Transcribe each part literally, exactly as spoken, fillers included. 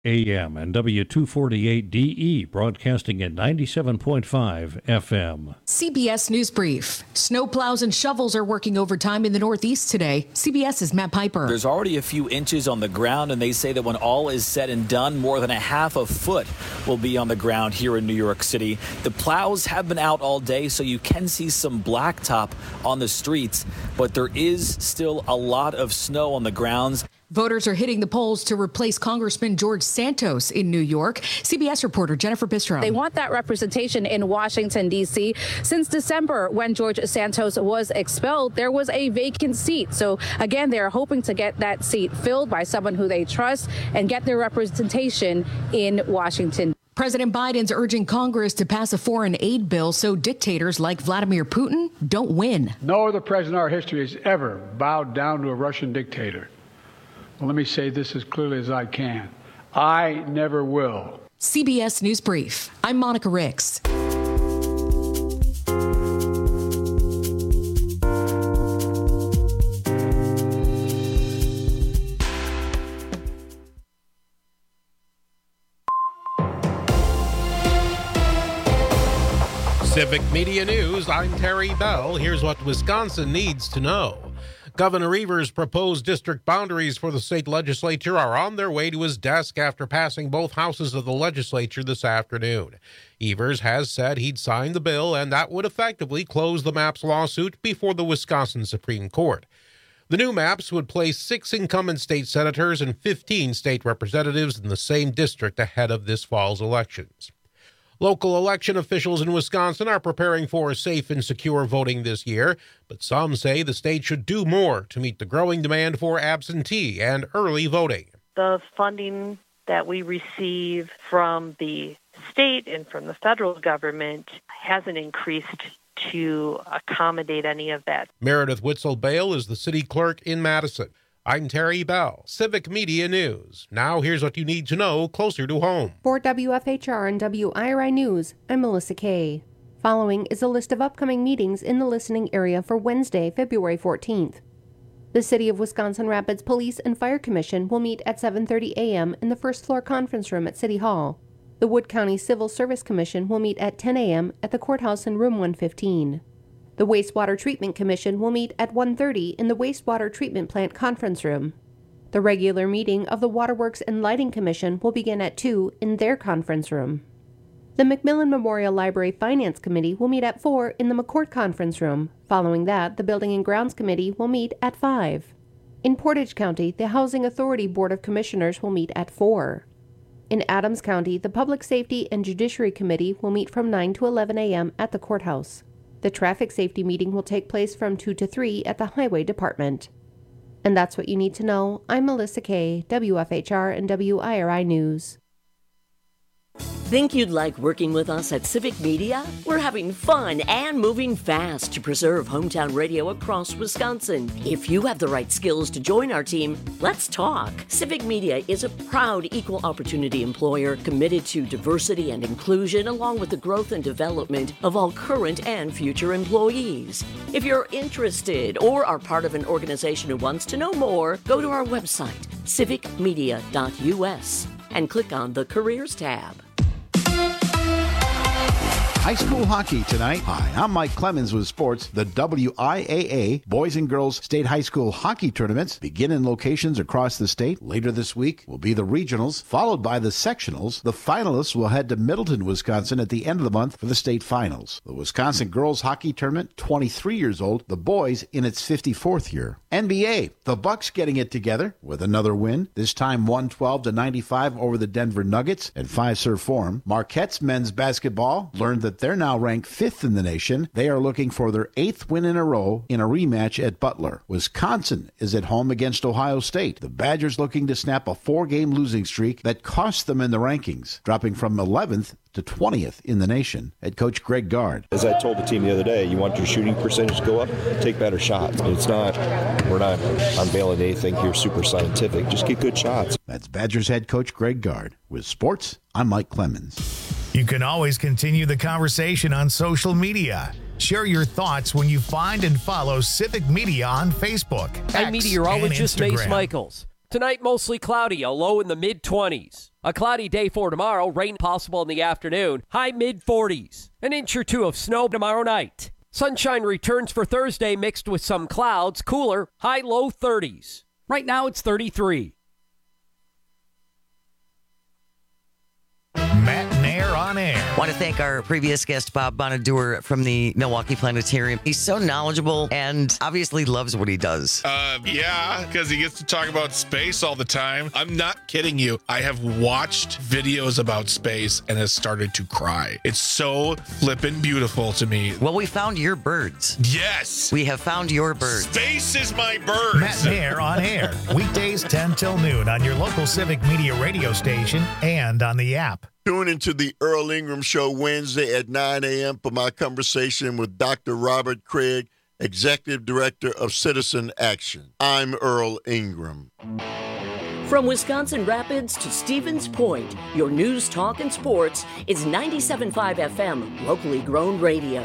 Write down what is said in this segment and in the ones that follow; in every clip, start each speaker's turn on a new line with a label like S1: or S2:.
S1: A M and W two forty-eight D E, broadcasting at ninety-seven point five F M.
S2: C B S News Brief. Snowplows and shovels are working overtime in the Northeast today. CBS's Matt Piper.
S3: There's already a few inches on the ground, and they say that when all is said and done, more than a half a foot will be on the ground here in New York City. The plows have been out all day, so you can see some blacktop on the streets, but there is still a lot of snow on the grounds.
S2: Voters are hitting the polls to replace Congressman George Santos in New York. C B S reporter Jennifer Bistro.
S4: They want that representation in Washington, D C. Since December, when George Santos was expelled, there was a vacant seat. So, again, they're hoping to get that seat filled by someone who they trust and get their representation in Washington.
S2: President Biden's urging Congress to pass a foreign aid bill so dictators like Vladimir Putin don't win.
S5: No other president in our history has ever bowed down to a Russian dictator. Well, let me say this as clearly as I can. I never will.
S2: C B S News Brief. I'm Monica Ricks.
S6: Civic Media News, I'm Terry Bell. Here's what Wisconsin needs to know. Governor Evers' proposed district boundaries for the state legislature are on their way to his desk after passing both houses of the legislature this afternoon. Evers has said he'd sign the bill, and that would effectively close the maps lawsuit before the Wisconsin Supreme Court. The new maps would place six incumbent state senators and fifteen state representatives in the same district ahead of this fall's elections. Local election officials in Wisconsin are preparing for safe and secure voting this year, but some say the state should do more to meet the growing demand for absentee and early voting.
S7: The funding that we receive from the state and from the federal government hasn't increased to accommodate any of that.
S6: Meredith Witzel-Bale is the city clerk in Madison. I'm Terry Bell, Civic Media News. Now here's what you need to know closer to home.
S8: For W F H R and W I R I News, I'm Melissa Kay. Following is a list of upcoming meetings in the listening area for Wednesday, February fourteenth. The City of Wisconsin Rapids Police and Fire Commission will meet at seven thirty a.m. in the first floor conference room at City Hall. The Wood County Civil Service Commission will meet at ten a.m. at the courthouse in room one fifteen. The Wastewater Treatment Commission will meet at one thirty in the Wastewater Treatment Plant Conference Room. The regular meeting of the Waterworks and Lighting Commission will begin at two in their conference room. The Macmillan Memorial Library Finance Committee will meet at four in the McCourt Conference Room. Following that, the Building and Grounds Committee will meet at five. In Portage County, the Housing Authority Board of Commissioners will meet at four. In Adams County, the Public Safety and Judiciary Committee will meet from nine to eleven a.m. at the courthouse. The traffic safety meeting will take place from two to three at the Highway Department. And that's what you need to know. I'm Melissa Kay, W F H R and W I R I News.
S9: Think you'd like working with us at Civic Media? We're having fun and moving fast to preserve hometown radio across Wisconsin. If you have the right skills to join our team, let's talk. Civic Media is a proud equal opportunity employer committed to diversity and inclusion along with the growth and development of all current and future employees. If you're interested or are part of an organization who wants to know more, go to our website, civic media dot u s, and click on the Careers tab.
S10: High school hockey tonight. Hi, I'm Mike Clemens with sports. The W I A A Boys and Girls State High School Hockey Tournaments begin in locations across the state. Later this week will be the regionals, followed by the sectionals. The finalists will head to Middleton, Wisconsin at the end of the month for the state finals. The Wisconsin Girls Hockey Tournament, twenty-three years old. The boys in its fifty-fourth year. N B A, the Bucks getting it together with another win. This time one twelve to ninety-five over the Denver Nuggets at Fiserv Forum. Marquette's men's basketball learned that they're now ranked fifth in the nation. They are looking for their eighth win in a row in a rematch at Butler. Wisconsin is at home against Ohio State. The Badgers looking to snap a four-game losing streak that cost them in the rankings, dropping from eleventh to twentieth in the nation. Head coach Greg Gard.
S11: As I told the team the other day, you want your shooting percentage to go up, take better shots. It's not, we're not unveiling anything here super scientific. Just get good shots.
S10: That's Badgers head coach Greg Gard. With sports, I'm Mike Clemens.
S12: You can always continue the conversation on social media. Share your thoughts when you find and follow Civic Media on Facebook,
S13: I'm meteorologist Mace Michaels. Tonight, mostly cloudy, a low in the mid-twenties. A cloudy day for tomorrow, rain possible in the afternoon, high mid forties. An inch or two of snow tomorrow night. Sunshine returns for Thursday mixed with some clouds, cooler, high low thirties. Right now it's thirty-three.
S12: Matt Nair on air.
S14: I want to thank our previous guest, Bob Bonadur from the Milwaukee Planetarium. He's so knowledgeable and obviously loves what he does.
S15: Uh, yeah, because he gets to talk about space all the time. I'm not kidding you. I have watched videos about space and has started to cry. It's so flippin' beautiful to me.
S14: Well, we found your birds.
S15: Yes.
S14: We have found your birds.
S15: Space is my birds.
S12: Matt Nair on air. Weekdays ten till noon on your local Civic Media radio station and on the app.
S16: Tune into the Earl Ingram Show Wednesday at nine a.m. for my conversation with Doctor Robert Craig, Executive Director of Citizen Action. I'm Earl Ingram.
S9: From Wisconsin Rapids to Stevens Point, your news, talk, and sports is ninety-seven point five F M, locally grown radio.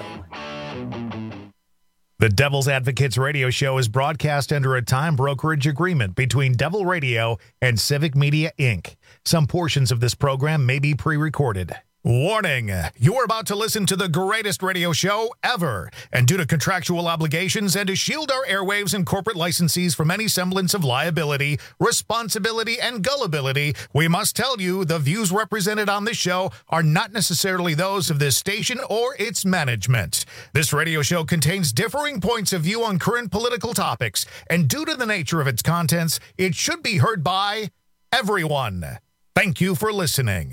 S12: The Devil's Advocates radio show is broadcast under a time brokerage agreement between Devil Radio and Civic Media, Incorporated. Some portions of this program may be pre-recorded. Warning, you are about to listen to the greatest radio show ever. And due to contractual obligations and to shield our airwaves and corporate licensees from any semblance of liability, responsibility, and gullibility, we must tell you the views represented on this show are not necessarily those of this station or its management. This radio show contains differing points of view on current political topics, and due to the nature of its contents, it should be heard by everyone. Thank you for listening.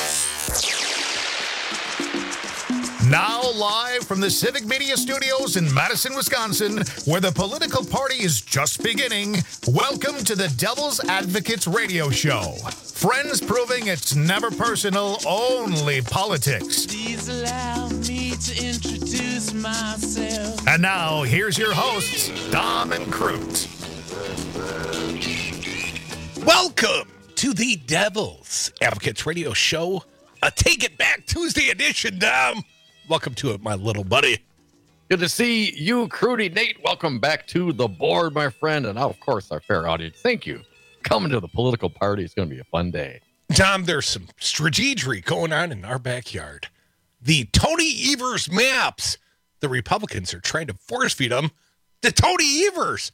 S12: Now live from the Civic Media Studios in Madison, Wisconsin, where the political party is just beginning, welcome to the Devil's Advocates radio show. Friends proving it's never personal, only politics.
S17: Please allow me to introduce myself.
S12: And now, here's your hosts, Dom and Crute.
S15: Welcome to the Devil's Advocates radio show, a Take It Back Tuesday edition, Dom. Welcome to it, my little buddy.
S18: Good to see you, Crudy Nate. Welcome back to the board, my friend. And of course, our fair audience. Thank you. Coming to the political party. It's going to be a fun day.
S15: Tom, there's some strategery going on in our backyard. The Tony Evers maps. The Republicans are trying to force feed them to Tony Evers.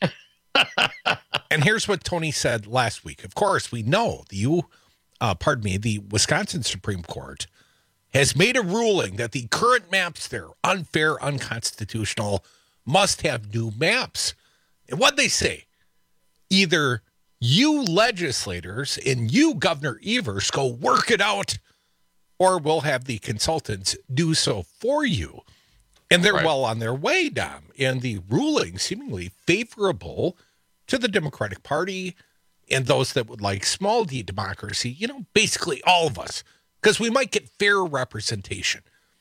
S15: And here's what Tony said last week. Of course, we know the you, uh, pardon me, the Wisconsin Supreme Court has made a ruling that the current maps, they're unfair, unconstitutional, must have new maps. And what they say, either you legislators and you, Governor Evers, go work it out, or we'll have the consultants do so for you. And they're right. well on their way, Dom. And the ruling seemingly favorable to the Democratic Party and those that would like small d democracy, you know, basically all of us. Because we might get fair representation.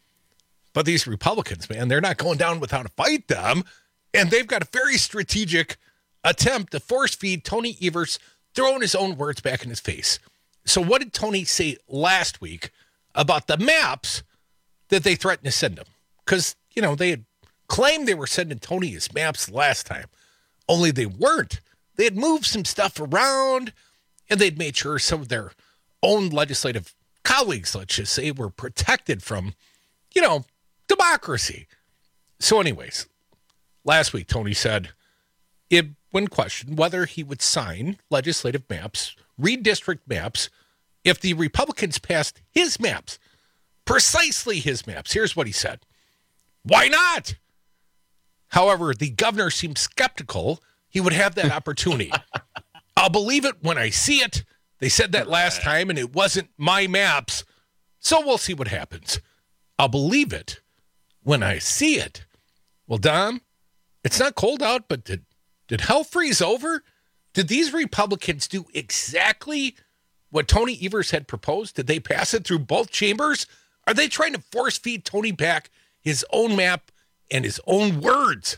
S15: But these Republicans, man, they're not going down without a fight, them. And they've got a very strategic attempt to force feed Tony Evers, throwing his own words back in his face. So what did Tony say last week about the maps that they threatened to send him? Because, you know, they had claimed they were sending Tony his maps last time. Only they weren't. They had moved some stuff around, and they'd made sure some of their own legislative colleagues, let's just say, were protected from, you know, democracy. So anyways, last week, Tony said, it, when questioned whether he would sign legislative maps, redistrict maps, if the Republicans passed his maps, precisely his maps. Here's what he said. Why not? However, the governor seemed skeptical he would have that opportunity. I'll believe it when I see it. They said that last time, and it wasn't my maps, so we'll see what happens. I'll believe it when I see it. Well, Dom, it's not cold out, but did, did hell freeze over? Did these Republicans do exactly what Tony Evers had proposed? Did they pass it through both chambers? Are they trying to force feed Tony back his own map and his own words?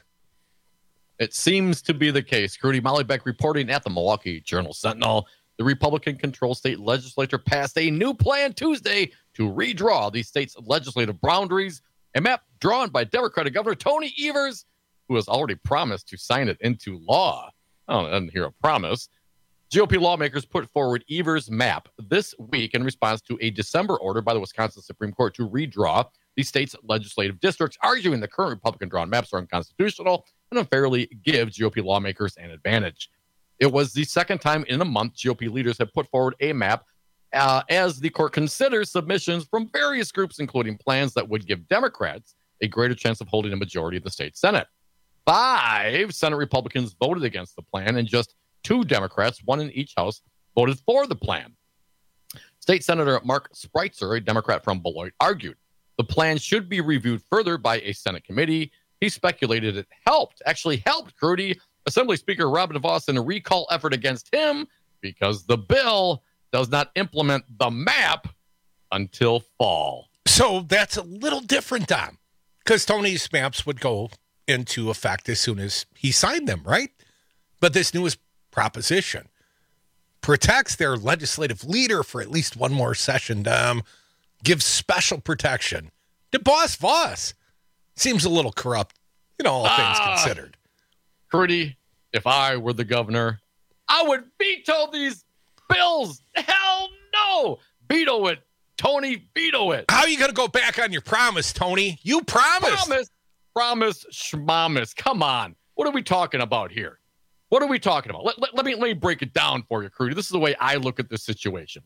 S18: It seems to be the case. Crudy Molly Beck reporting at the Milwaukee Journal-Sentinel. The Republican-controlled state legislature passed a new plan Tuesday to redraw the state's legislative boundaries, a map drawn by Democratic Governor Tony Evers, who has already promised to sign it into law. Oh, I didn't hear a promise. G O P lawmakers put forward Evers' map this week in response to a December order by the Wisconsin Supreme Court to redraw the state's legislative districts, arguing the current Republican-drawn maps are unconstitutional and unfairly give G O P lawmakers an advantage. It was the second time in a month G O P leaders have put forward a map uh, as the court considers submissions from various groups, including plans that would give Democrats a greater chance of holding a majority of the state Senate. Five Senate Republicans voted against the plan, and just two Democrats, one in each house, voted for the plan. State Senator Mark Spreitzer, a Democrat from Beloit, argued the plan should be reviewed further by a Senate committee. He speculated it helped, actually helped Crudy, Assembly Speaker Robin DeVos, in a recall effort against him because the bill does not implement the map until fall.
S15: So that's a little different, Dom, because Tony's maps would go into effect as soon as he signed them, right? But this newest proposition protects their legislative leader for at least one more session, Dom, gives special protection to Boss Voss. Seems a little corrupt, you know, all things
S18: Ah.
S15: considered.
S18: Crudy, if I were the governor, I would veto these bills. Hell no. Veto it. Tony, veto it.
S15: How are you going to go back on your promise, Tony? You promised.
S18: Promise, promise, schmamis. Come on. What are we talking about here? What are we talking about? Let, let, let me let me break it down for you, Crudy. This is the way I look at this situation.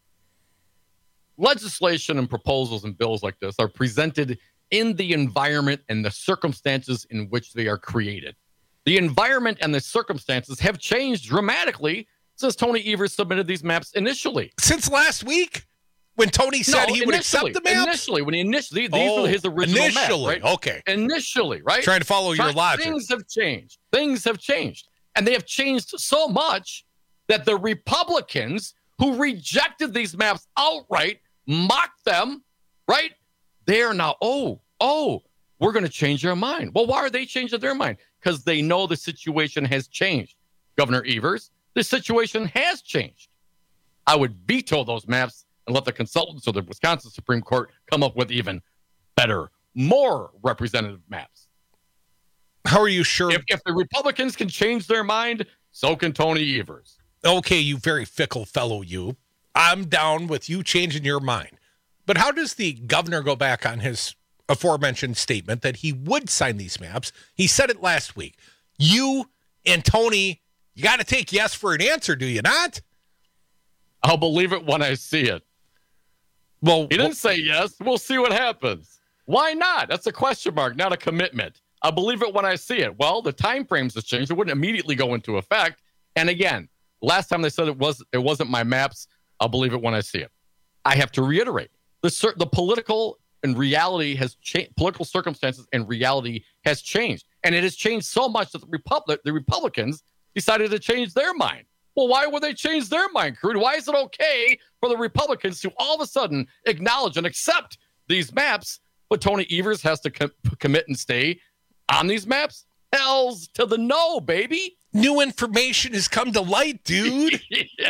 S18: Legislation and proposals and bills like this are presented in the environment and the circumstances in which they are created. The environment and the circumstances have changed dramatically since Tony Evers submitted these maps initially.
S15: Since last week, when Tony said
S18: no,
S15: he would accept the maps?
S18: Initially, when he initially, these
S15: oh,
S18: were his original
S15: initially,
S18: maps, right?
S15: okay.
S18: Initially, right?
S15: Trying to follow your
S18: But
S15: logic.
S18: Things have changed. Things have changed. And they have changed so much that the Republicans who rejected these maps outright, mocked them, right? They are now, oh, oh, we're going to change our mind. Well, why are they changing their mind? Because they know the situation has changed. Governor Evers, the situation has changed. I would veto those maps and let the consultants of the Wisconsin Supreme Court come up with even better, more representative maps.
S15: How are you sure?
S18: If, if the Republicans can change their mind, so can Tony Evers.
S15: Okay, you very fickle fellow, you. I'm down with you changing your mind. But how does the governor go back on his aforementioned statement that he would sign these maps? He said it last week. You and Tony, you got to take yes for an answer, do you not?
S18: I'll believe it when I see it.
S15: Well,
S18: he didn't say yes. We'll see what happens. Why not? That's a question mark, not a commitment. I'll believe it when I see it. Well, the time frames have changed. It wouldn't immediately go into effect. And again, last time they said it was it wasn't my maps. I'll believe it when I see it. I have to reiterate the the political and reality has changed. Political circumstances and reality has changed, and it has changed so much that the Republic the Republicans decided to change their mind. Well, why would they change their mind, Crude? Why is it okay for the Republicans to all of a sudden acknowledge and accept these maps, but Tony Evers has to com- commit and stay on these maps? Hells to the no, baby.
S15: New information has come to light, dude.
S18: Yeah.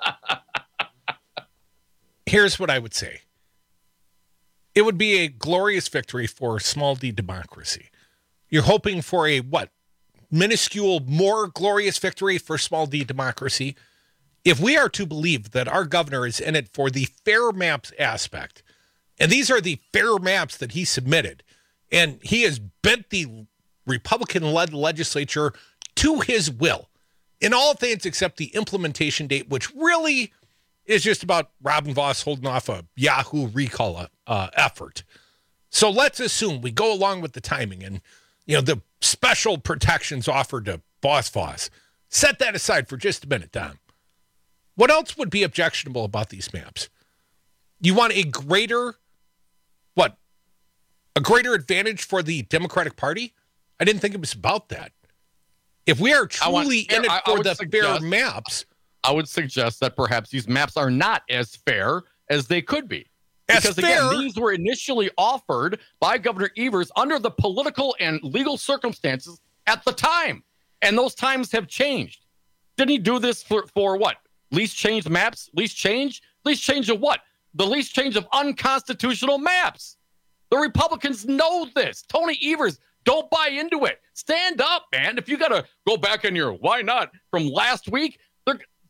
S15: Here's what I would say. It would be a glorious victory for small d democracy. You're hoping for a, what, minuscule, more glorious victory for small d democracy? If we are to believe that our governor is in it for the fair maps aspect, and these are the fair maps that he submitted, and he has bent the Republican-led legislature to his will in all things except the implementation date, which really is just about Robin Voss holding off a Yahoo recall uh, effort. So let's assume we go along with the timing and, you know, the special protections offered to Boss Voss. Set that aside for just a minute, Don. What else would be objectionable about these maps? You want a greater, what, a greater advantage for the Democratic Party? I didn't think it was about that. If we are truly
S18: want,
S15: in it
S18: I,
S15: for
S18: I
S15: the
S18: suggest,
S15: fair maps,
S18: I would suggest that perhaps these maps are not as fair as they could be.
S15: As
S18: because
S15: fair?
S18: again, these were initially offered by Governor Evers under the political and legal circumstances at the time. And those times have changed. Didn't he do this for, for what? Least change maps? Least change? Least change of what? The least change of unconstitutional maps. The Republicans know this. Tony Evers, don't buy into it. Stand up, man. If you got to go back on your why not from last week, they're,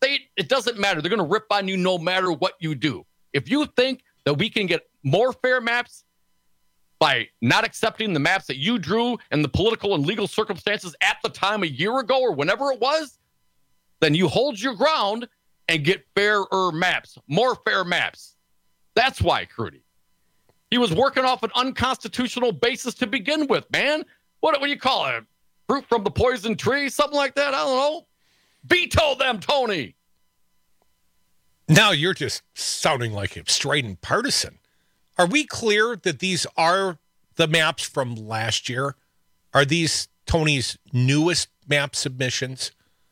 S18: state, it doesn't matter. They're going to rip on you no matter what you do. If you think that we can get more fair maps by not accepting the maps that you drew and the political and legal circumstances at the time a year ago or whenever it was, then you hold your ground and get fairer maps, more fair maps. That's why, Crudy. He was working off an unconstitutional basis to begin with, man. What, what do you call it? Fruit from the poison tree? Something like that? I don't know. Veto them, Tony.
S15: Now you're just sounding like a strident partisan. Are we clear that these are the maps from last year? Are these Tony's newest map submissions?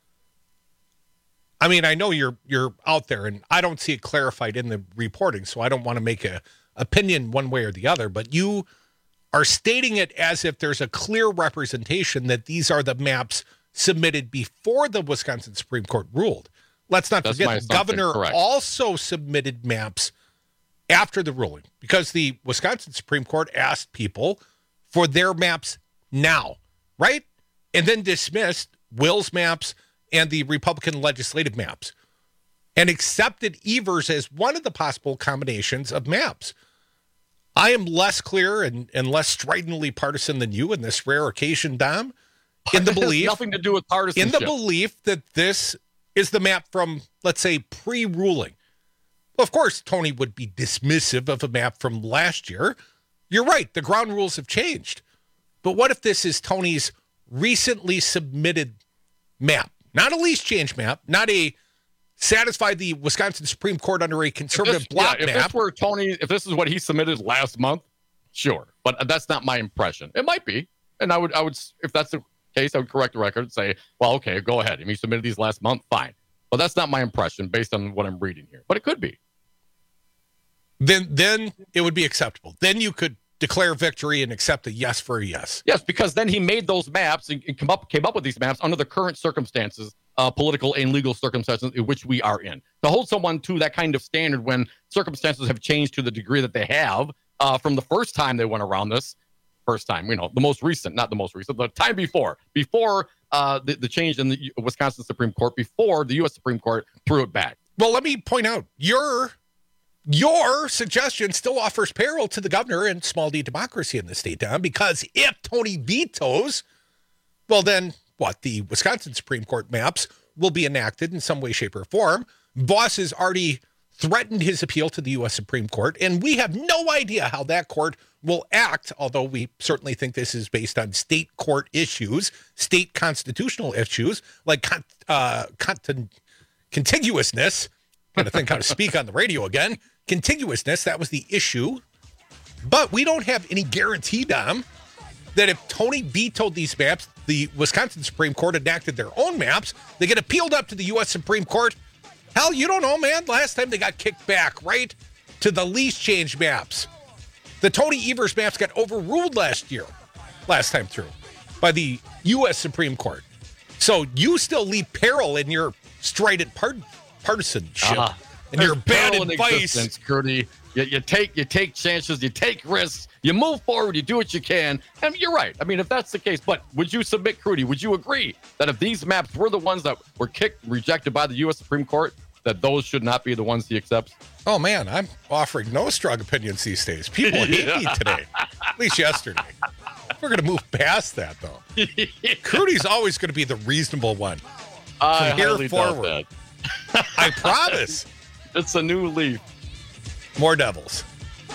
S15: I mean, I know you're you're out there, and I don't see it clarified in the reporting, so I don't want to make a opinion one way or the other, but you are stating it as if there's a clear representation that these are the maps submitted before the Wisconsin Supreme Court ruled. Let's not
S18: That's
S15: forget the governor
S18: correct.
S15: also submitted maps after the ruling because the Wisconsin Supreme Court asked people for their maps now, right? And then dismissed Will's maps and the Republican legislative maps and accepted Evers as one of the possible combinations of maps. I am less clear and, and less stridently partisan than you in this rare occasion, Dom, in the belief
S18: nothing to do with partisanship.
S15: In the belief that this is the map from, let's say, pre-ruling. Well, of course, Tony would be dismissive of a map from last year. You're right, the ground rules have changed. But what if this is Tony's recently submitted map? Not a lease change map, not a satisfy the Wisconsin Supreme Court under a conservative
S18: if this,
S15: block
S18: yeah, if
S15: map.
S18: This were Tony, if this is what he submitted last month, sure. But that's not my impression. It might be. And I would, I would, if that's the case, I would correct the record and say, well, okay, go ahead. If he submitted these last month, fine. But that's not my impression based on what I'm reading here. But it could be.
S15: Then, then it would be acceptable. Then you could declare victory and accept a yes for a yes.
S18: Yes, because then he made those maps and come up, came up with these maps under the current circumstances, uh, political and legal circumstances in which we are in. To hold someone to that kind of standard when circumstances have changed to the degree that they have uh, from the first time they went around this, first time, you know, the most recent, not the most recent, the time before, before uh, the, the change in the Wisconsin Supreme Court, before the U S Supreme Court threw it back.
S15: Well, let me point out, your Your suggestion still offers peril to the governor and small d democracy in the state, Don, because if Tony vetoes, well, then what? The Wisconsin Supreme Court maps will be enacted in some way, shape, or form. Voss has already threatened his appeal to the U S Supreme Court, and we have no idea how that court will act, although we certainly think this is based on state court issues, state constitutional issues, like con- uh, con- contiguousness. Got to think how to speak on the radio again. Contiguousness, that was the issue. But we don't have any guarantee, Dom, that if Tony vetoed these maps, the Wisconsin Supreme Court enacted their own maps, they get appealed up to the U S Supreme Court. Hell, you don't know, man. Last time they got kicked back, right, to the lease change maps. The Tony Evers maps got overruled last year, last time through, by the U S Supreme Court. So you still leave peril in your strident part- partisanship. Uh-huh. And your bad advice,
S18: Curdy. You, you take you take chances, you take risks, you move forward, you do what you can. And you're right. I mean, if that's the case, but would you submit, Crudy? Would you agree that if these maps were the ones that were kicked, rejected by the U S Supreme Court, that those should not be the ones he accepts?
S15: Oh man, I'm offering no strong opinions these days. People hate me today, at least yesterday. We're going to move past that, though. Crudy's always going to be the reasonable one
S18: I
S15: from here
S18: highly
S15: forward.
S18: doubt that.
S15: I promise.
S18: It's a new leaf.
S15: More Devils.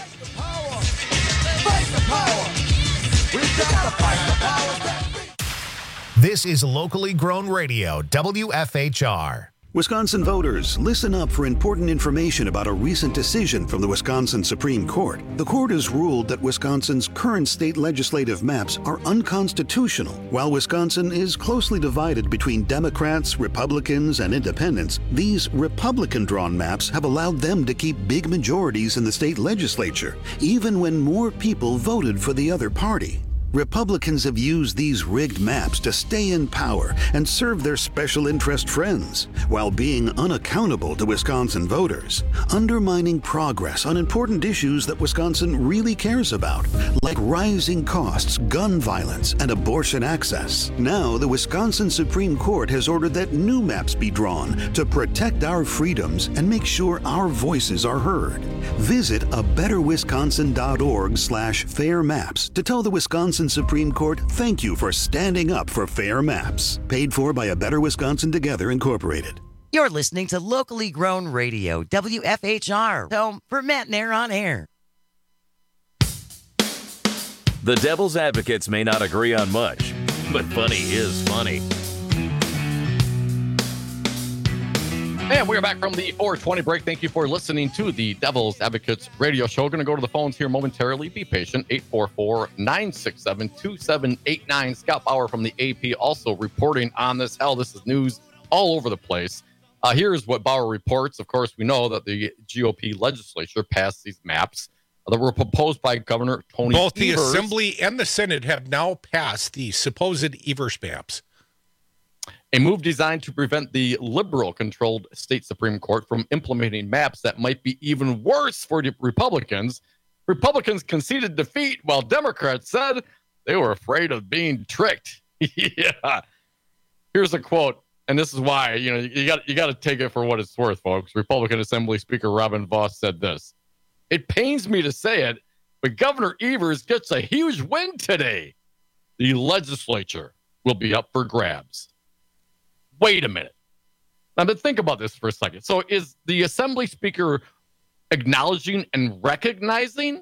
S12: This is locally grown radio, W F H R.
S19: Wisconsin voters, listen up for important information about a recent decision from the Wisconsin Supreme Court. The court has ruled that Wisconsin's current state legislative maps are unconstitutional. While Wisconsin is closely divided between Democrats, Republicans, and independents, these Republican-drawn maps have allowed them to keep big majorities in the state legislature, even when more people voted for the other party. Republicans have used these rigged maps to stay in power and serve their special interest friends, while being unaccountable to Wisconsin voters, undermining progress on important issues that Wisconsin really cares about, like rising costs, gun violence, and abortion access. Now, the Wisconsin Supreme Court has ordered that new maps be drawn to protect our freedoms and make sure our voices are heard. Visit a better wisconsin dot org slash fair maps to tell the Wisconsin Supreme Court thank you for standing up for fair maps. Paid for by A Better Wisconsin Together, Incorporated.
S14: You're listening to locally grown radio, W F H R, home for Matt Nair on air.
S20: The Devil's Advocates may not agree on much, but funny is funny.
S18: And we're back from the four twenty break. Thank you for listening to the Devil's Advocates radio show. We're going to go to the phones here momentarily. Be patient. eight four four, nine six seven, two seven eight nine. Scott Bauer from the A P also reporting on this. Hell, this is news all over the place. Uh, here's what Bauer reports. Of course, we know that the G O P legislature passed these maps that were proposed by Governor Tony
S15: Both the
S18: Evers.
S15: Assembly and the Senate have now passed the supposed Evers maps.
S18: A move designed to prevent the liberal-controlled state Supreme Court from implementing maps that might be even worse for the Republicans. Republicans conceded defeat, while Democrats said they were afraid of being tricked. Yeah. Here's a quote, and this is why, you know, you got you got to take it for what it's worth, folks. Republican Assembly Speaker Robin Vos said this: "It pains me to say it, but Governor Evers gets a huge win today. The legislature will be up for grabs." Wait a minute. Now, but think about this for a second. So is the Assembly Speaker acknowledging and recognizing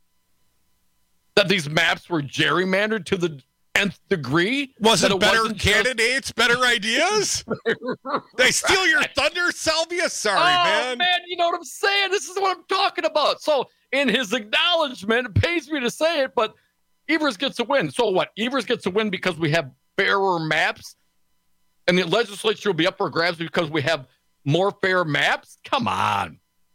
S18: that these maps were gerrymandered to the nth degree?
S15: Was it
S18: it
S15: better candidates, just... better ideas? They steal your thunder, Salvia? Sorry,
S18: oh,
S15: man.
S18: man, you know what I'm saying? This is what I'm talking about. So in his acknowledgement, it pains me to say it, but Evers gets a win. So what? Evers gets a win because we have fairer maps? And the legislature will be up for grabs because we have more fair maps? Come on.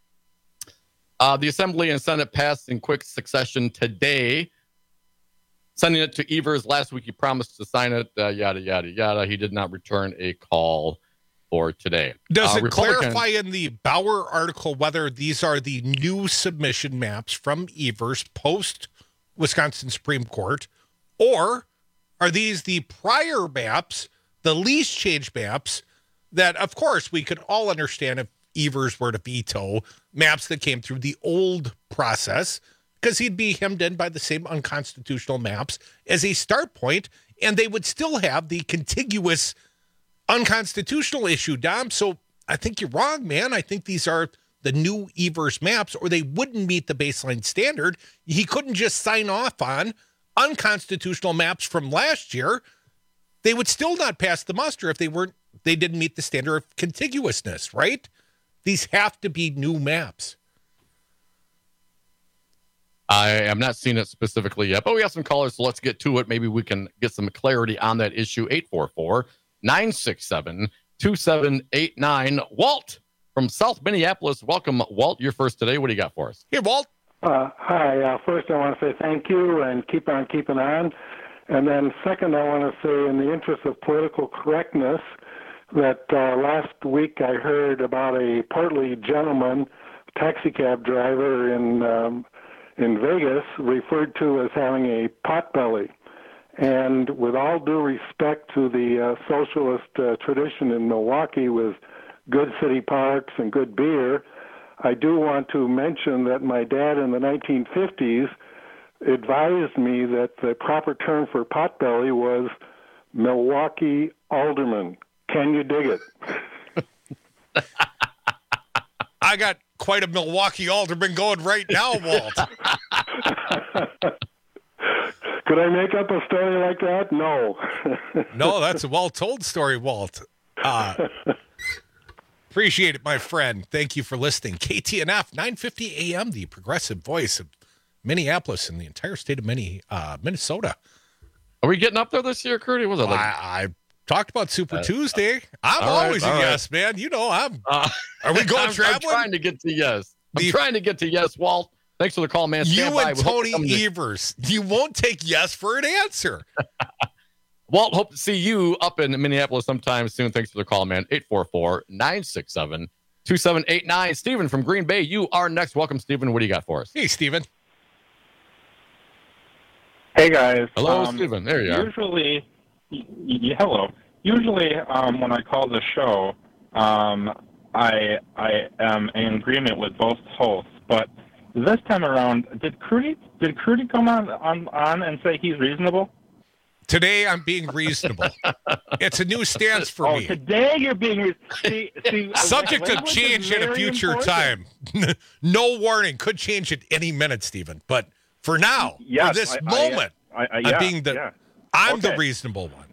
S18: Uh, the Assembly and Senate passed in quick succession today, sending it to Evers. Last week he promised to sign it, uh, yada, yada, yada. He did not return a call for today.
S15: Does
S18: uh,
S15: it
S18: Republican...
S15: clarify in the Bauer article whether these are the new submission maps from Evers post Wisconsin Supreme Court, or are these the prior maps, the least change maps that, of course, we could all understand if Evers were to veto maps that came through the old process, because he'd be hemmed in by the same unconstitutional maps as a start point, and they would still have the contiguous unconstitutional issue, Dom. So I think you're wrong, man. I think these are the new Evers maps, or they wouldn't meet the baseline standard. He couldn't just sign off on unconstitutional maps from last year. They would still not pass the muster if they weren't, they didn't meet the standard of contiguousness, right? These have to be new maps.
S18: I am not seeing it specifically yet, but we have some callers, so let's get to it. Maybe we can get some clarity on that issue. eight four four, nine six seven, two seven eight nine. Walt from South Minneapolis. Welcome, Walt. You're first today. What do you got for us?
S15: Here, Walt.
S21: Uh, hi. Uh, first, I want to say thank you and keep on keeping on. And then second, I want to say, in the interest of political correctness, that uh, last week I heard about a portly gentleman, taxi cab driver in um, in Vegas, referred to as having a potbelly. And with all due respect to the uh, socialist uh, tradition in Milwaukee with good city parks and good beer, I do want to mention that my dad in the nineteen fifties advised me that the proper term for potbelly was Milwaukee alderman. Can you dig it?
S15: I got quite a Milwaukee alderman going right now, Walt.
S21: Could I make up a story like that? No.
S15: No, that's a well-told story, Walt. Uh, appreciate it, my friend. Thank you for listening. K T N F, nine fifty A M, the progressive voice of Minneapolis and the entire state of Minne, uh, Minnesota.
S18: Are we getting up there this year, Curdy? Was it like...
S15: I, I talked about Super
S18: Uh,
S15: Tuesday. I'm
S18: all right,
S15: always
S18: all
S15: a
S18: right.
S15: yes, man. You know, I'm.
S18: Uh,
S15: Are we going
S18: I'm,
S15: traveling?
S18: I'm trying to get to yes. I'm
S15: The-
S18: trying to get to yes, Walt. Thanks for the call, man. Stand
S15: you
S18: by.
S15: and
S18: We hope
S15: Tony
S18: to come to-
S15: Evers, you won't take yes for an answer.
S18: Walt, hope to see you up in Minneapolis sometime soon. Thanks for the call, man. eight four four, nine six seven, two seven eight nine. Stephen from Green Bay, you are next. Welcome, Stephen. What do you got for us?
S15: Hey, Stephen.
S1: Hey, guys.
S18: Hello,
S1: Um,
S18: Stephen. There you are.
S1: Usually, y- y- hello. Usually, um, when I call the show, um, I I am in agreement with both hosts. But this time around, did Crudy did Crudy come on, on on and say he's reasonable?
S15: Today, I'm being reasonable. It's a new stance for
S1: oh,
S15: me.
S1: Today, you're being re- see, see,
S15: Subject to
S1: language is
S15: change at a
S1: very
S15: future
S1: important.
S15: time. No warning. Could change at any minute, Stephen. But for now,
S1: Yes,
S15: for this
S1: I- I-
S15: moment,
S1: I- I-
S15: I'm
S1: yeah,
S15: being the
S1: yeah.
S15: I'm the
S1: Okay.
S15: reasonable one.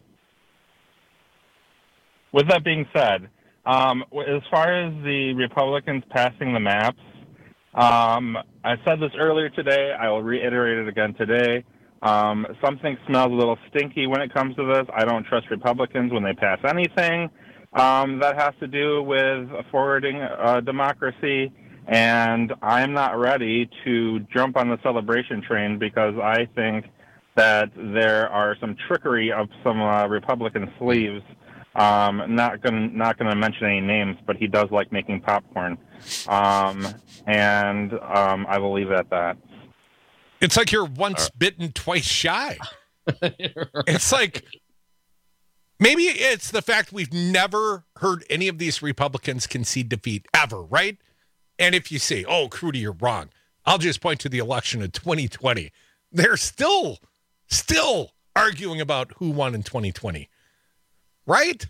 S1: With that being said, um, as far as the Republicans passing the maps, um, I said this earlier today. I will reiterate it again today. Um, something smells a little stinky when it comes to this. I don't trust Republicans when they pass anything um, that has to do with forwarding uh, democracy. And I'm not ready to jump on the celebration train because I think that there are some trickery of some uh, Republican sleeves. Um, not gonna not gonna mention any names, but he does like making popcorn, um, and um, I will leave it at that.
S15: It's like you're once bitten, twice shy. It's like maybe it's the fact we've never heard any of these Republicans concede defeat ever, right? And if you say, "Oh, Crudy, you're wrong," I'll just point to the election of twenty twenty. They're still, still arguing about who won in twenty twenty. Right?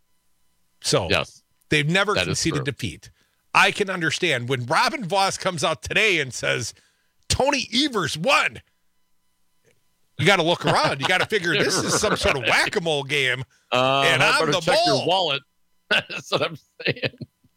S15: So
S18: yes,
S15: they've never
S18: that is
S15: conceded
S18: true.
S15: defeat. I can understand when Robin Voss comes out today and says, Tony Evers won. You got to look around. You got to figure this is some sort of whack-a-mole game.
S18: Uh,
S15: and
S18: I
S15: I'm
S18: better
S15: the
S18: check
S15: ball.
S18: your wallet. That's what I'm saying.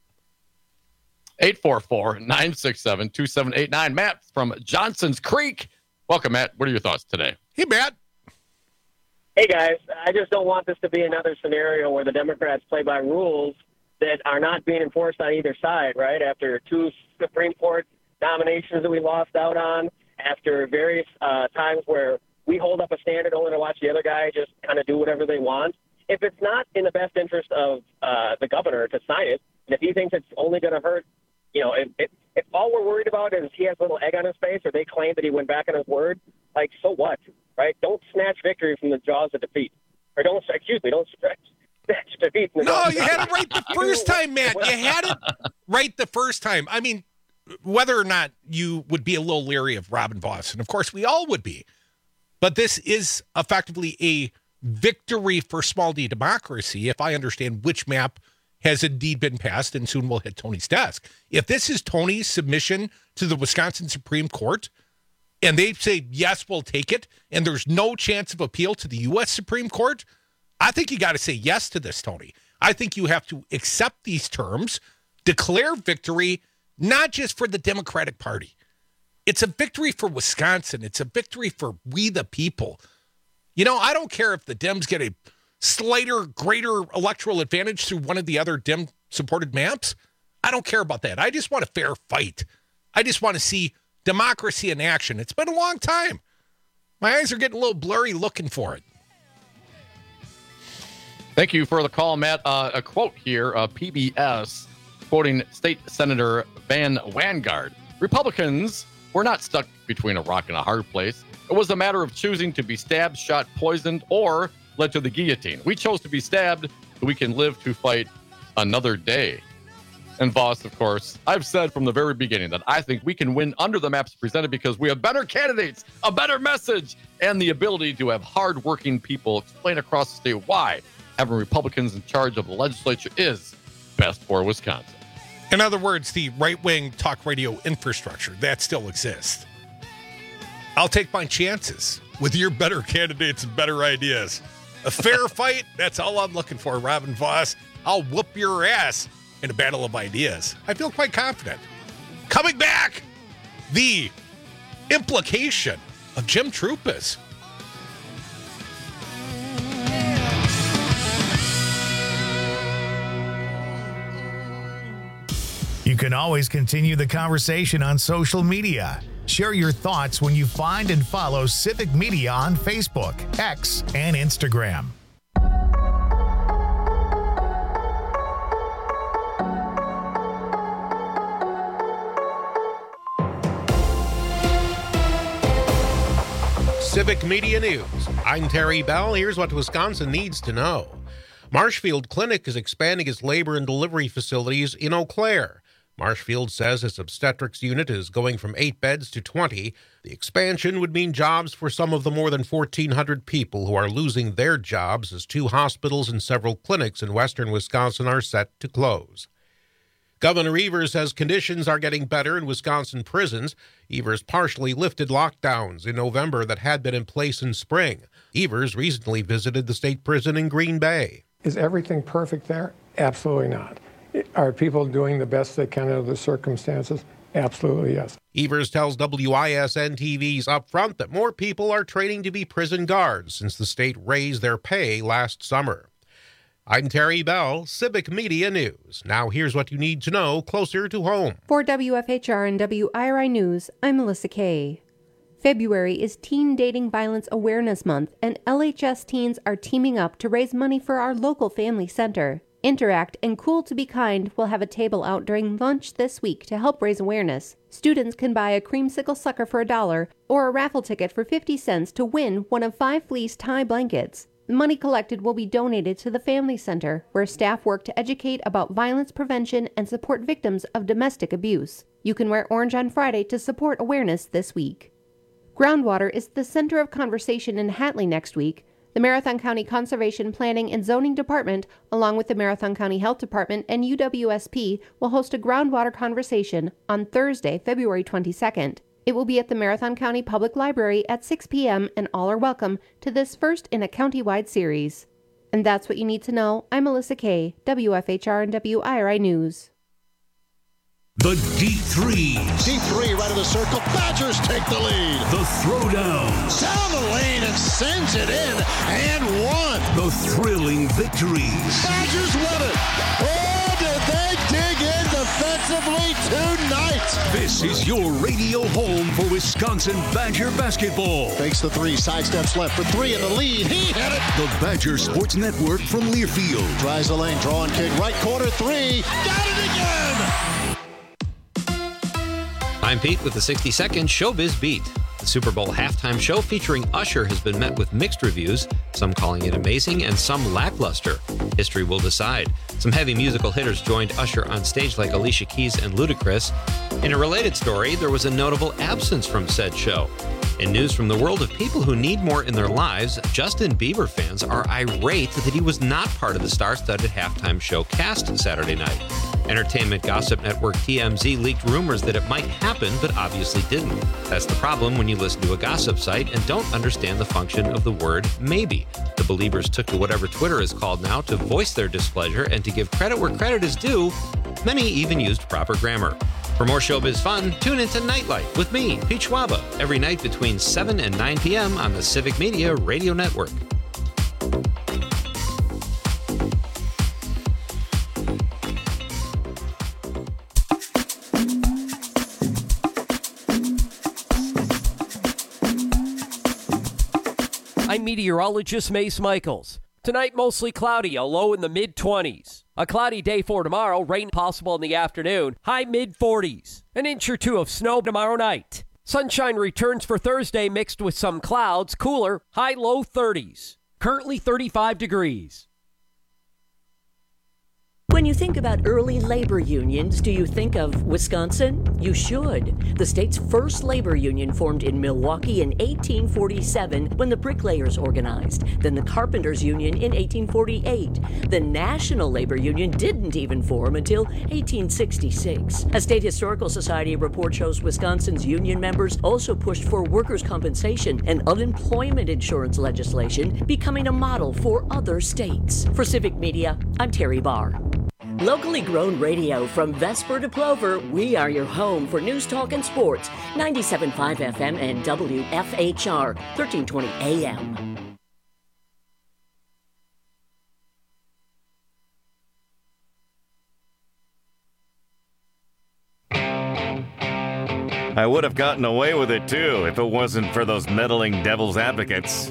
S18: eight four four, nine six seven, two seven eight nine. Matt from Johnson's Creek. Welcome, Matt. What are your thoughts today?
S15: Hey, Matt.
S22: Hey, guys, I just don't want this to be another scenario where the Democrats play by rules that are not being enforced on either side, right? After two Supreme Court nominations that we lost out on, after various uh, times where we hold up a standard only to watch the other guy just kind of do whatever they want. If it's not in the best interest of uh, the governor to sign it, and if he thinks it's only going to hurt, you know, if, if, if all we're worried about is he has a little egg on his face or they claim that he went back on his word, like, so what, right? Don't snatch victory from the jaws of defeat. Or don't, excuse me, don't snatch, snatch defeat from the
S15: No,
S22: jaws
S15: you
S22: of
S15: had it
S22: defeat.
S15: right the first time, Matt. You had it right the first time. I mean, whether or not you would be a little leery of Robin Voss, and of course we all would be, but this is effectively a victory for small d democracy, if I understand which map has indeed been passed and soon will hit Tony's desk. If this is Tony's submission to the Wisconsin Supreme Court, and they say, yes, we'll take it, and there's no chance of appeal to the U S Supreme Court, I think you got to say yes to this, Tony. I think you have to accept these terms, declare victory, not just for the Democratic Party. It's a victory for Wisconsin. It's a victory for we the people. You know, I don't care if the Dems get a slighter, greater electoral advantage through one of the other Dem-supported maps. I don't care about that. I just want a fair fight. I just want to see democracy in action. It's been a long time. My eyes are getting a little blurry looking for it.
S18: Thank you for the call, Matt. Uh, a quote here, uh, P B S, quoting State Senator Van Wangard. Republicans were not stuck between a rock and a hard place. It was a matter of choosing to be stabbed, shot, poisoned, or led to the guillotine. We chose to be stabbed so we can live to fight another day. And Voss, of course, I've said from the very beginning that I think we can win under the maps presented because we have better candidates, a better message, and the ability to have hardworking people explain across the state why having Republicans in charge of the legislature is best for Wisconsin.
S15: In other words, the right-wing talk radio infrastructure, that still exists. I'll take my chances with your better candidates and better ideas. A fair fight, that's all I'm looking for, Robin Voss. I'll whoop your ass in a battle of ideas. I feel quite confident. Coming back, the implication of Jim Trupis.
S12: You can always continue the conversation on social media. Share your thoughts when you find and follow Civic Media on Facebook, X, and Instagram.
S6: Civic Media News. I'm Terry Bell. Here's what Wisconsin needs to know. Marshfield Clinic is expanding its labor and delivery facilities in Eau Claire. Marshfield says its obstetrics unit is going from eight beds to twenty. The expansion would mean jobs for some of the more than fourteen hundred people who are losing their jobs as two hospitals and several clinics in western Wisconsin are set to close. Governor Evers says conditions are getting better in Wisconsin prisons. Evers partially lifted lockdowns in November that had been in place in spring. Evers recently visited the state prison in Green Bay.
S3: Is everything perfect there? Absolutely not. Are people doing the best they can under the circumstances? Absolutely, yes.
S6: Evers tells W I S N T V's Upfront that more people are training to be prison guards since the state raised their pay last summer. I'm Terry Bell, Civic Media News. Now here's what you need to know closer to home.
S8: For W F H R and W I R I News, I'm Melissa Kay. February is Teen Dating Violence Awareness Month, and L H S teens are teaming up to raise money for our local family center. Interact and Cool to Be Kind will have a table out during lunch this week to help raise awareness. Students can buy a creamsicle sucker for a dollar or a raffle ticket for fifty cents to win one of five fleece tie blankets. The money collected will be donated to the Family Center, where staff work to educate about violence prevention and support victims of domestic abuse. You can wear orange on Friday to support awareness this week. Groundwater is the center of conversation in Hatley next week. The Marathon County Conservation Planning and Zoning Department, along with the Marathon County Health Department and U W S P, will host a groundwater conversation on Thursday, February twenty-second. It will be at the Marathon County Public Library at six p.m., and all are welcome to this first in a county-wide series. And that's what you need to know. I'm Melissa Kay, W F H R and W I R I News.
S4: The deep threes.
S23: Deep three, right of the circle. Badgers take the lead.
S4: The throwdowns.
S23: Down the lane and sends it in and one.
S4: The thrilling victories.
S23: Badgers win it. Oh, did they dig in defensively tonight?
S4: This is your radio home for Wisconsin Badger basketball.
S23: Fakes the three, sidesteps left for three in the lead. He hit it.
S4: The Badger Sports Network from Learfield.
S23: Tries the lane, draw and kick, right corner three. Got it again.
S24: I'm Pete with the sixty second Showbiz Beat. The Super Bowl halftime show featuring Usher has been met with mixed reviews, some calling it amazing and some lackluster. History will decide. Some heavy musical hitters joined Usher on stage like Alicia Keys and Ludacris. In a related story, there was a notable absence from said show. In news from the world of people who need more in their lives, Justin Bieber fans are irate that he was not part of the star-studded halftime show cast Saturday night. Entertainment gossip network T M Z leaked rumors that it might happen, but obviously didn't. That's the problem when you listen to a gossip site and don't understand the function of the word maybe. The Beliebers took to whatever Twitter is called now to voice their displeasure, and to give credit where credit is due, many even used proper grammar. For more showbiz fun, tune into Nightlight with me, Pete Schwaba, every night between seven and nine p.m. on the Civic Media Radio Network.
S13: I'm meteorologist Mace Michaels. Tonight, mostly cloudy, a low in the mid-twenties. A cloudy day for tomorrow, rain possible in the afternoon, high mid-forties. An inch or two of snow tomorrow night. Sunshine returns for Thursday mixed with some clouds, cooler, high low thirties. Currently thirty-five degrees.
S9: When you think about early labor unions, do you think of Wisconsin? You should. The state's first labor union formed in Milwaukee in eighteen forty-seven when the bricklayers organized. Then the carpenters union in eighteen forty-eight. The National Labor Union didn't even form until eighteen sixty-six. A State Historical Society report shows Wisconsin's union members also pushed for workers' compensation and unemployment insurance legislation, becoming a model for other states. For Civic Media, I'm Terry Barr. Locally grown radio from Vesper to Plover, we are your home for news, talk, and sports. ninety-seven point five F M and W F H R, thirteen twenty A M.
S20: I would have gotten away with it too if it wasn't for those meddling devil's advocates.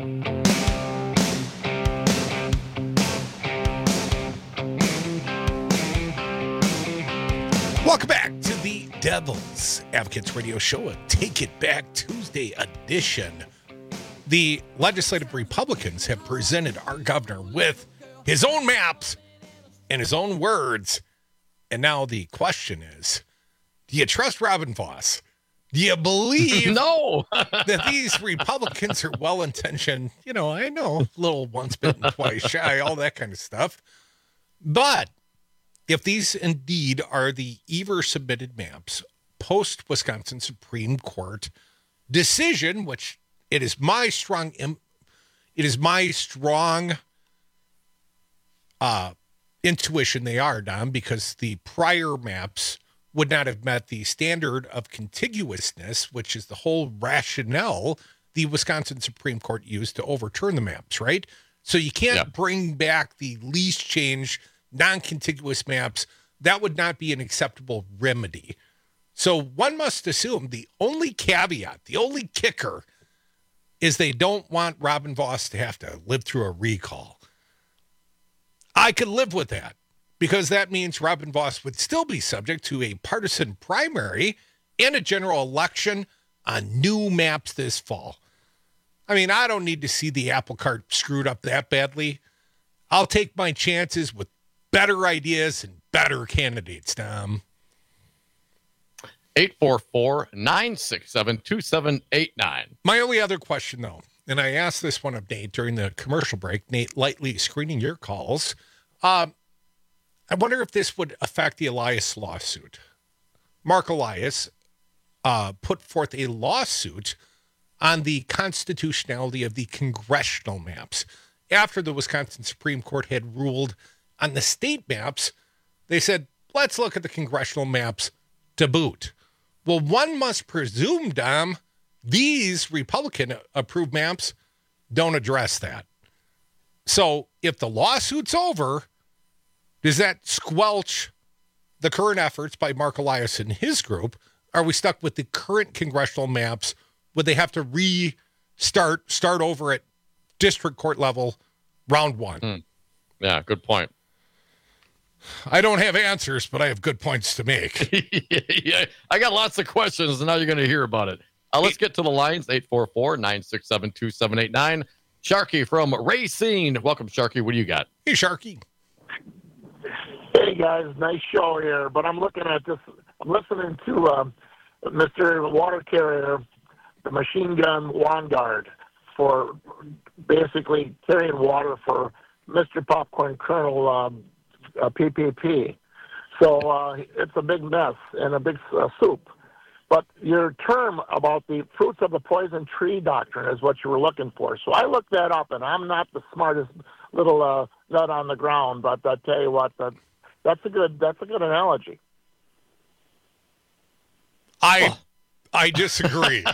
S15: Welcome back to the Devil's Advocates Radio Show, a Take It Back Tuesday edition. The legislative Republicans have presented our governor with his own maps and his own words. And now the question is, do you trust Robin Vos? Do you believe
S18: no.
S15: that these Republicans are well-intentioned? You know, I know, little once bitten, twice shy, all that kind of stuff. But if these indeed are the Evers submitted maps post-Wisconsin Supreme Court decision, which it is my strong, it is my strong uh, intuition they are, Dom, because the prior maps would not have met the standard of contiguousness, which is the whole rationale the Wisconsin Supreme Court used to overturn the maps, right? So you can't yeah. bring back the least change non-contiguous maps. That would not be an acceptable remedy. So one must assume the only caveat, the only kicker, is they don't want Robin Vos to have to live through a recall. I could live with that because that means Robin Vos would still be subject to a partisan primary and a general election on new maps this fall. I mean, I don't need to see the apple cart screwed up that badly. I'll take my chances with better ideas and better candidates, Tom.
S18: eight four four, nine six seven, two seven eight nine.
S15: My only other question, though, and I asked this one of Nate during the commercial break, Nate lightly screening your calls. Um, I wonder if this would affect the Elias lawsuit. Mark Elias uh, put forth a lawsuit on the constitutionality of the congressional maps. After the Wisconsin Supreme Court had ruled on the state maps, they said, let's look at the congressional maps to boot. Well, one must presume, Dom, these Republican-approved maps don't address that. So if the lawsuit's over, does that squelch the current efforts by Mark Elias and his group? Are we stuck with the current congressional maps? Would they have to restart, start over at district court level, round one?
S18: Mm. Yeah, good point.
S15: I don't have answers, but I have good points to make.
S18: yeah, I got lots of questions, and now you're going to hear about it. Uh, let's get to the lines, eight four four, nine six seven, two seven eight nine. Sharky from Racine. Welcome, Sharky. What do you got?
S15: Hey, Sharky.
S2: Hey, guys. Nice show here, but I'm looking at this. I'm listening to um, Mister Water Carrier, the machine gun lawn guard, for basically carrying water for Mister Popcorn Colonel um, uh, P P P. So uh, it's a big mess and a big uh, soup. But your term about the fruits of the poison tree doctrine is what you were looking for. So I looked that up, and I'm not the smartest little uh, nut on the ground, but I tell you what, that, that's a good that's a good analogy.
S15: I oh. I disagree.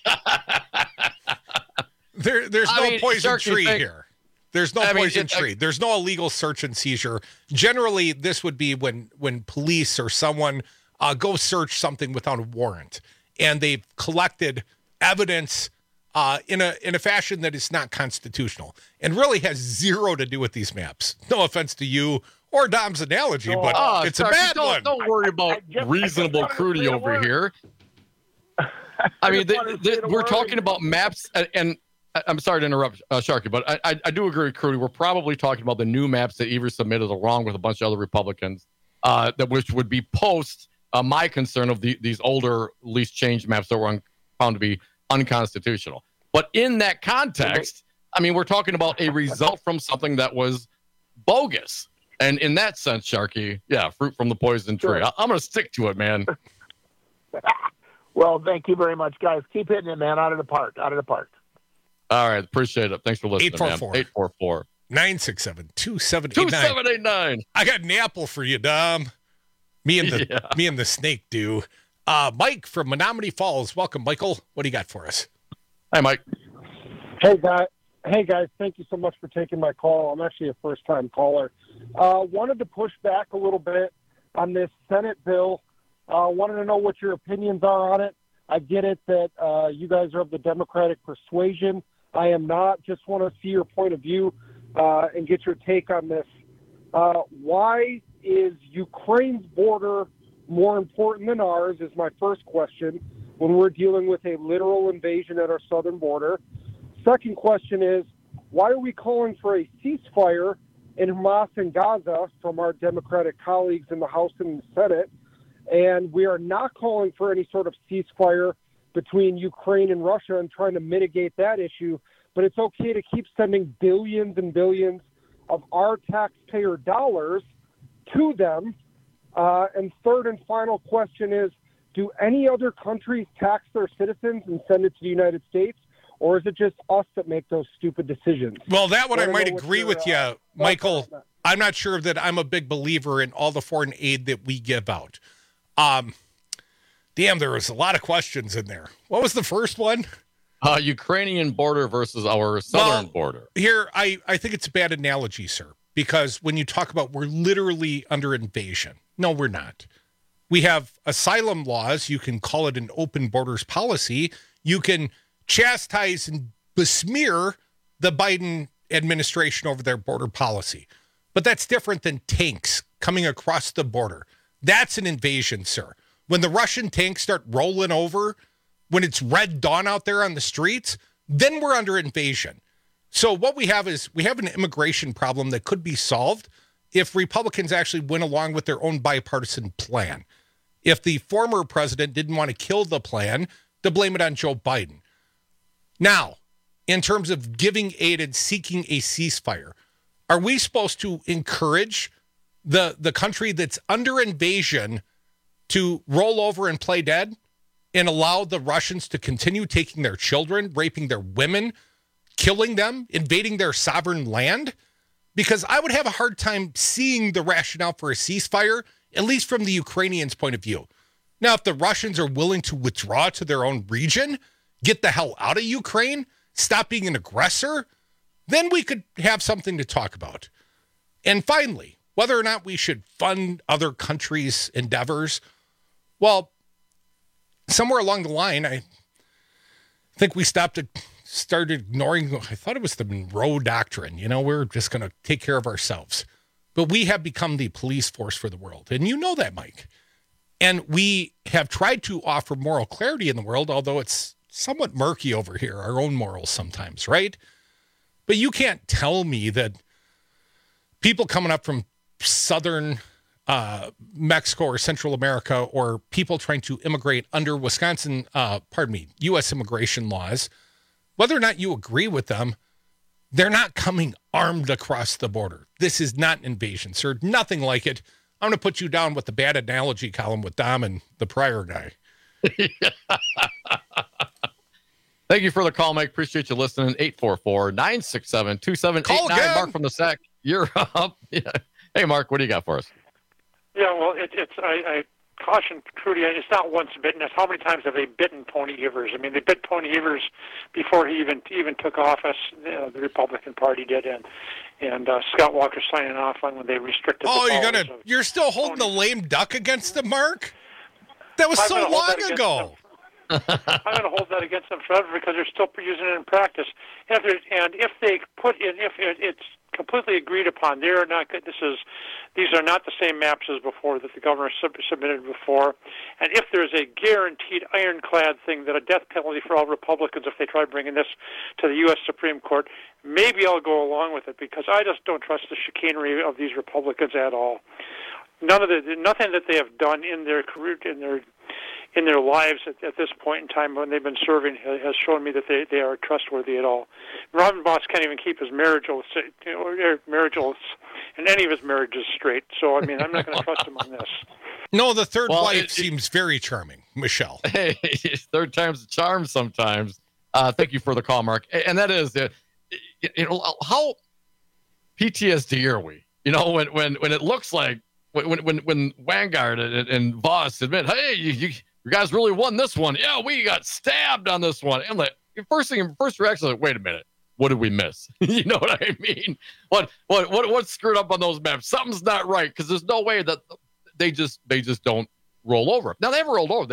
S15: there there's no I mean, poison tree think- here. There's no I poison mean, it, tree. There's no illegal search and seizure. Generally, this would be when when police or someone uh, go search something without a warrant, and they've collected evidence uh, in a in a fashion that is not constitutional and really has zero to do with these maps. No offense to you or Dom's analogy, no, but uh, it's sorry, a bad
S18: don't,
S15: one.
S18: Don't worry about I, I just, reasonable Crudy over here. I mean, the, the, we're talking about maps, and, and I'm sorry to interrupt, uh, Sharky, but I, I, I do agree with Crudy. We're probably talking about the new maps that Evers submitted along with a bunch of other Republicans, uh, that which would be post uh, my concern of the, these older least changed maps that were un- found to be unconstitutional. But in that context, I mean, we're talking about a result from something that was bogus. And in that sense, Sharky, yeah, fruit from the poison tree. Sure. I, I'm going to stick to it, man.
S2: Well, thank you very much, guys. Keep hitting it, man. Out of the park. Out of the park.
S18: All right. Appreciate it. Thanks for listening, eight four four, man. eight four four,
S15: nine six seven, two seven eight nine.
S18: two seven eight nine.
S15: I got an apple for you, Dom. Me and the, yeah. me and the snake do. Uh, Mike from Menominee Falls. Welcome, Michael. What do you got for us?
S18: Hi, Mike.
S5: Hey, guys. Hey, guys. Thank you so much for taking my call. I'm actually a first-time caller. Uh, wanted to push back a little bit on this Senate bill. Uh, wanted to know what your opinions are on it. I get it that uh, you guys are of the Democratic persuasion. I am not. Just want to see your point of view uh, and get your take on this. Uh, why is Ukraine's border more important than ours is my first question when we're dealing with a literal invasion at our southern border. Second question is, why are we calling for a ceasefire in Hamas and Gaza from our Democratic colleagues in the House and the Senate? And we are not calling for any sort of ceasefire between Ukraine and Russia and trying to mitigate that issue, but it's okay to keep sending billions and billions of our taxpayer dollars to them. Uh, and third and final question is, do any other countries tax their citizens and send it to the United States, or is it just us that make those stupid decisions?
S15: Well, that one I, I might agree
S5: your,
S15: with you,
S5: uh,
S15: Michael. I'm not sure that I'm a big believer in all the foreign aid that we give out. Um, damn, there was a lot of questions in there. What was the first one?
S18: Uh, Ukrainian border versus our southern
S15: well,
S18: border.
S15: Here, I, I think it's a bad analogy, sir, because when you talk about we're literally under invasion. No, we're not. We have asylum laws. You can call it an open borders policy. You can chastise and besmear the Biden administration over their border policy. But that's different than tanks coming across the border. That's an invasion, sir. When the Russian tanks start rolling over, when it's red dawn out there on the streets, then we're under invasion. So what we have is we have an immigration problem that could be solved if Republicans actually went along with their own bipartisan plan. If the former president didn't want to kill the plan, to blame it on Joe Biden. Now, in terms of giving aid and seeking a ceasefire, are we supposed to encourage the, the country that's under invasion to roll over and play dead and allow the Russians to continue taking their children, raping their women, killing them, invading their sovereign land? Because I would have a hard time seeing the rationale for a ceasefire, at least from the Ukrainians' point of view. Now, if the Russians are willing to withdraw to their own region, get the hell out of Ukraine, stop being an aggressor, then we could have something to talk about. And finally, whether or not we should fund other countries' endeavors, well, somewhere along the line, I think we stopped at, started ignoring, I thought it was the Monroe Doctrine. You know, we're just going to take care of ourselves. But we have become the police force for the world. And you know that, Mike. And we have tried to offer moral clarity in the world, although it's somewhat murky over here, our own morals sometimes, right? But you can't tell me that people coming up from southern uh, Mexico or Central America, or people trying to immigrate under Wisconsin, uh, pardon me, U S immigration laws, whether or not you agree with them, they're not coming armed across the border. This is not an invasion, sir. Nothing like it. I'm going to put you down with the bad analogy column with Dom and the prior guy.
S18: Thank you for the call, Mike. Appreciate you listening. eight four four, nine six seven, two seven eight nine. Mark from the S A C. You're up. Yeah. Hey, Mark, what do you got for us?
S7: Yeah, well, it, it's I, I caution Trudy. It's not once bitten. It's how many times have they bitten Tony Evers? I mean, they bit Tony Evers before he even even took office. Uh, the Republican Party did, and and uh, Scott Walker signing off on when they restricted.
S15: Oh,
S7: the
S15: you're gonna you're still holding Tony. the lame duck against him, Mark? That was
S7: I'm
S15: so long ago.
S7: I'm going to hold that against them forever because they're still using it in practice. And if, and if they put in, if it, it's completely agreed upon, they're not. This is, these are not the same maps as before that the governor sub- submitted before. And if there's a guaranteed ironclad thing that a death penalty for all Republicans if they try bringing this to the U S Supreme Court, maybe I'll go along with it because I just don't trust the chicanery of these Republicans at all. None of the nothing that they have done in their career in their in their lives at, at this point in time when they've been serving has shown me that they, they are trustworthy at all. Robin Boss can't even keep his marriage oaths, or marriage oaths in any of his marriages straight. So, I mean, I'm not going to trust him on this.
S15: No, the third
S18: well,
S15: wife
S18: it,
S15: seems very charming, Michelle.
S18: Hey, third time's a charm sometimes. Uh, thank you for the call, Mark. And that is, uh, you know, how P T S D are we? You know, when when when it looks like when when when Vanguard and, and Voss admit, hey, you, you you guys really won this one. Yeah, we got stabbed on this one. And like, first thing, first reaction is like, wait a minute, what did we miss? You know what I mean? What what what what's screwed up on those maps? Something's not right because there's no way that they just they just don't roll over. Now they haven't rolled over. They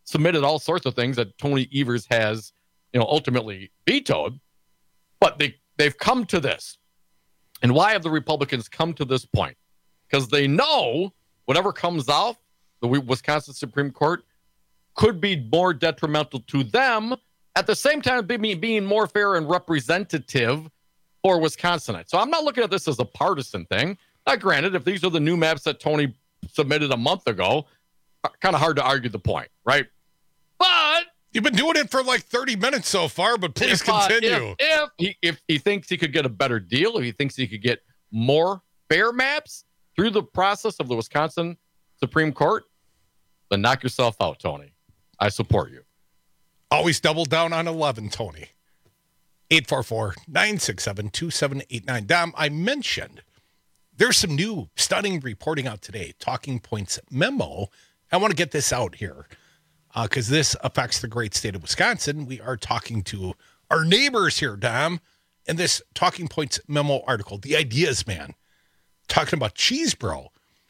S18: submitted all sorts of things that Tony Evers has, you know, ultimately vetoed. But they, they've come to this. And why have the Republicans come to this point? Because they know whatever comes out, the Wisconsin Supreme Court, could be more detrimental to them, at the same time being, being more fair and representative for Wisconsinites. So I'm not looking at this as a partisan thing. Now, granted, if these are the new maps that Tony submitted a month ago, kind of hard to argue the point, right? But
S15: you've been doing it for like thirty minutes so far, but please
S18: if, uh,
S15: continue.
S18: If, if, he, if he thinks he could get a better deal, if he thinks he could get more fair maps through the process of the Wisconsin Supreme Court, then knock yourself out, Tony. I support you.
S15: Always double down on eleven, Tony. eight four four, nine six seven, two seven eight nine. Dom, I mentioned there's some new stunning reporting out today, Talking Points memo. I want to get this out here because uh, this affects the great state of Wisconsin. We are talking to our neighbors here, Dom, in this Talking Points memo article, The Ideas Man, talking about Cheesebro.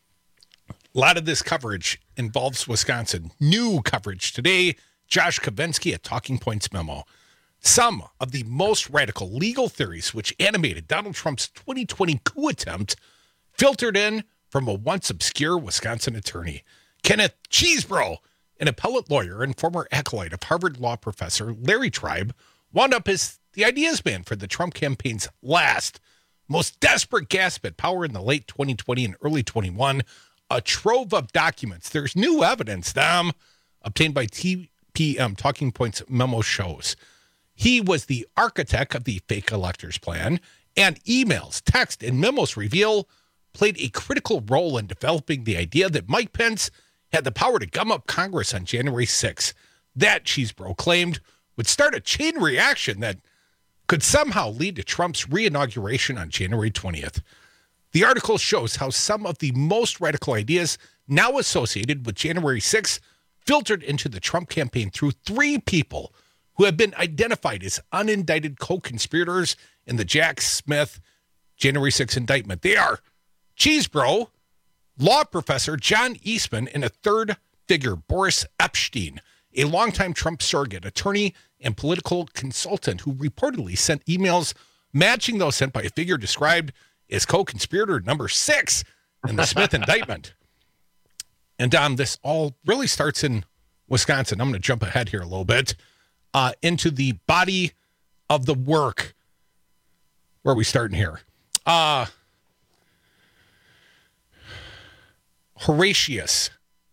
S15: A lot of this coverage involves Wisconsin. New coverage today, Josh Kavinsky at Talking Points memo. Some of the most radical legal theories which animated Donald Trump's twenty twenty coup attempt filtered in from a once obscure Wisconsin attorney. Kenneth Cheesebro, an appellate lawyer and former acolyte of Harvard law professor Larry Tribe, wound up as the ideas man for the Trump campaign's last, most desperate gasp at power in the late twenty twenty and early twenty-one. A trove of documents. There's new evidence, Dom, obtained by T P M Talking Points memo shows. He was the architect of the fake electors plan, and emails, text, and memos reveal played a critical role in developing the idea that Mike Pence had the power to gum up Congress on January sixth. That, Cheesebro claimed, would start a chain reaction that could somehow lead to Trump's re-inauguration on January twentieth. The article shows how some of the most radical ideas now associated with January sixth filtered into the Trump campaign through three people who have been identified as unindicted co-conspirators in the Jack Smith January sixth indictment. They are Cheesebro, law professor John Eastman, and a third figure, Boris Epshteyn, a longtime Trump surrogate, attorney, and political consultant who reportedly sent emails matching those sent by a figure described as co-conspirator number six in the Smith indictment. And Dom, this all really starts in Wisconsin. I'm going to jump ahead here a little bit uh, into the body of the work. Where are we starting here? Uh, Horatius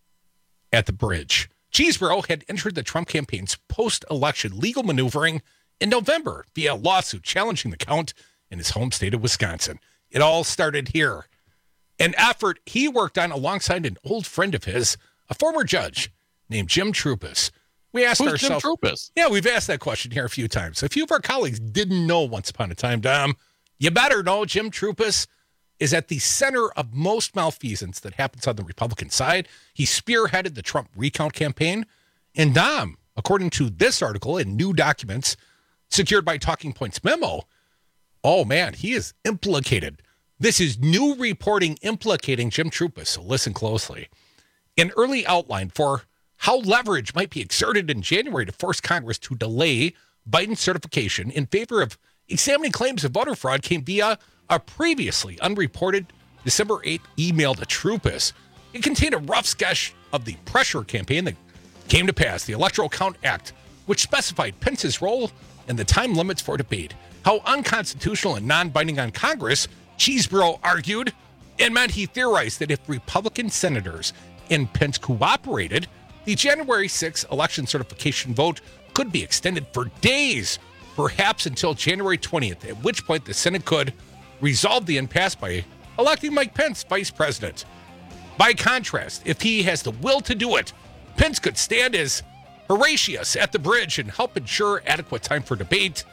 S15: at the bridge. Cheesebro had entered the Trump campaign's post-election legal maneuvering in November via a lawsuit challenging the count in his home state of Wisconsin. It all started here. An effort he worked on alongside an old friend of his, a former judge named Jim Troupis. We asked
S18: Who's
S15: ourselves.
S18: Jim Troupis?
S15: Yeah, we've asked that question here a few times. A few of our colleagues didn't know once upon a time, Dom. You better know Jim Troupis is at the center of most malfeasance that happens on the Republican side. He spearheaded the Trump recount campaign. And Dom, according to this article and new documents secured by Talking Points memo, oh man, he is implicated. This is new reporting implicating Jim Troupis, so listen closely. An early outline for how leverage might be exerted in January to force Congress to delay Biden's certification in favor of examining claims of voter fraud came via a previously unreported December eighth email to Troupis. It contained a rough sketch of the pressure campaign that came to pass, the Electoral Count Act, which specified Pence's role and the time limits for debate. How unconstitutional and non-binding on Congress, Cheesebro argued, and meant he theorized that if Republican senators and Pence cooperated, the January sixth election certification vote could be extended for days, perhaps until January twentieth, at which point the Senate could resolve the impasse by electing Mike Pence vice president. By contrast, if he has the will to do it, Pence could stand as Horatius at the bridge and help ensure adequate time for debate.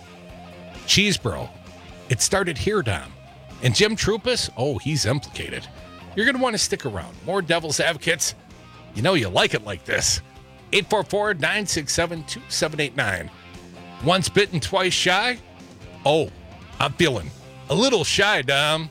S15: Cheesebro, it started here, Dom. And Jim Troupis, oh, he's implicated. You're going to want to stick around. More devil's advocates. You know you like it like this. eight four four, nine six seven, two seven eight nine. Once bitten, twice shy? Oh, I'm feeling a little shy, Dom.